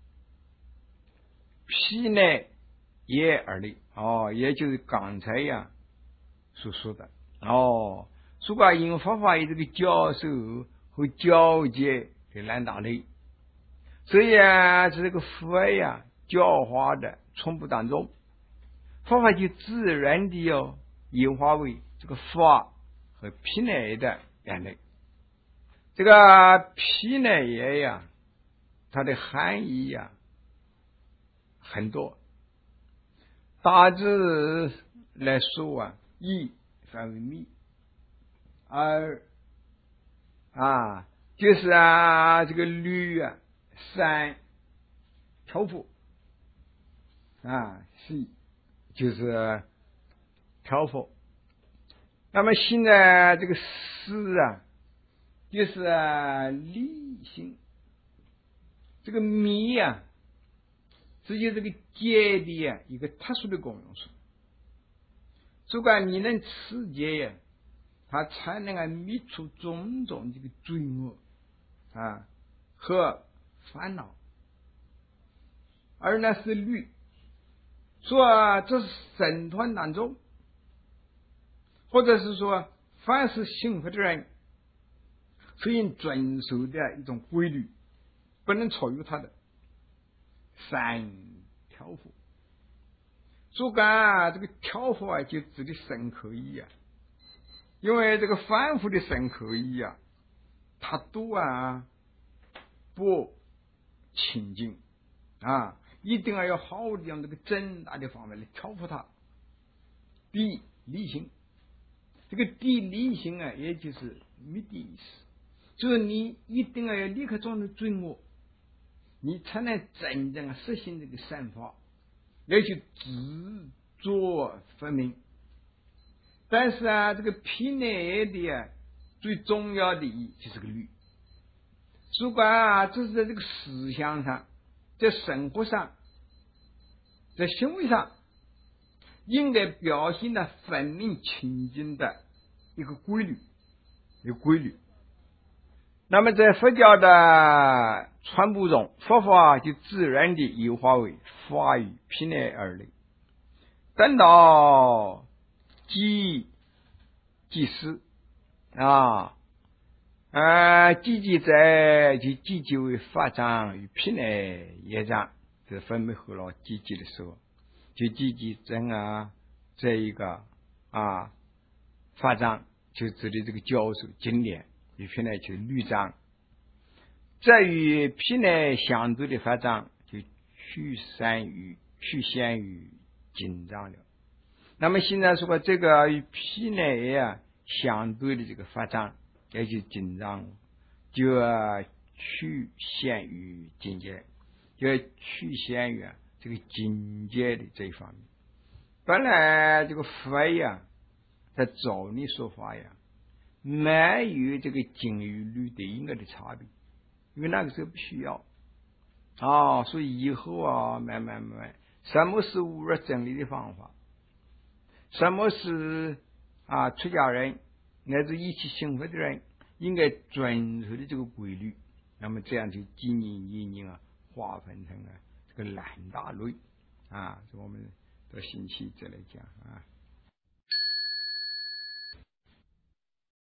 B: 皮内也而立哦，也就是刚才呀所说的哦，如果因法法语这个教授和教解的两大类，所以啊，这个法呀教化的传播当中，法法就自然的要演化为这个法和皮内的两类。这个皮内也呀，它的含义呀很多，大致来说啊，一分为密，二啊就是啊这个驴啊，三挑夫啊，四就是挑夫。那么现在这个四啊，就是啊理性，这个密啊，只有这个解的啊一个特殊的功用是，如果你能持戒呀，它才能够灭除种种这个罪恶啊和烦恼。而呢是律，说、啊、这是僧团当中，或者是说凡是幸福的人所应遵守的一种规律，不能超越它的。三挑夫，说干这个挑夫啊，就指的身口意啊，因为这个反复的身口意啊，它都啊不清净啊，一定要有好的用这个正大的方面来挑夫它。第理性，这个第理性啊，也就是目的意思，就是你一定要有立刻中的罪恶，你才能真正实行这个善法，要去自作分明。但是啊，这个皮内的啊，最重要的意义就是个律。如果啊，这是在这个思想上，在生活上，在行为上，应该表现的分明清净的一个规律，一个规律。那么在佛教的传播中，佛法就自然的演化为法与皮内而立。等到即即思啊，呃，积极在就积极为法藏与皮内业障，这分别后了积极的时候，就积极真啊，这一个啊法藏就指的这个教授经典。与皮内就律藏，在与皮内相对的法藏就趋善于趋向于紧张了。那么现在说这个与皮内啊相对的这个法藏也就紧张，就要趋向于境界，就要趋向于这个境界的这一方面。本来这个佛呀，在照理说法呀，没有这个经与律的应该的差别，因为那个时候不需要啊，所以以后啊，慢慢慢慢，什么是悟入真理的方法，什么是啊出家人乃至一起行佛的人应该遵守的这个规律，那么这样就几年一年啊，划分成啊这个两大类啊，这我们到星期再来讲啊。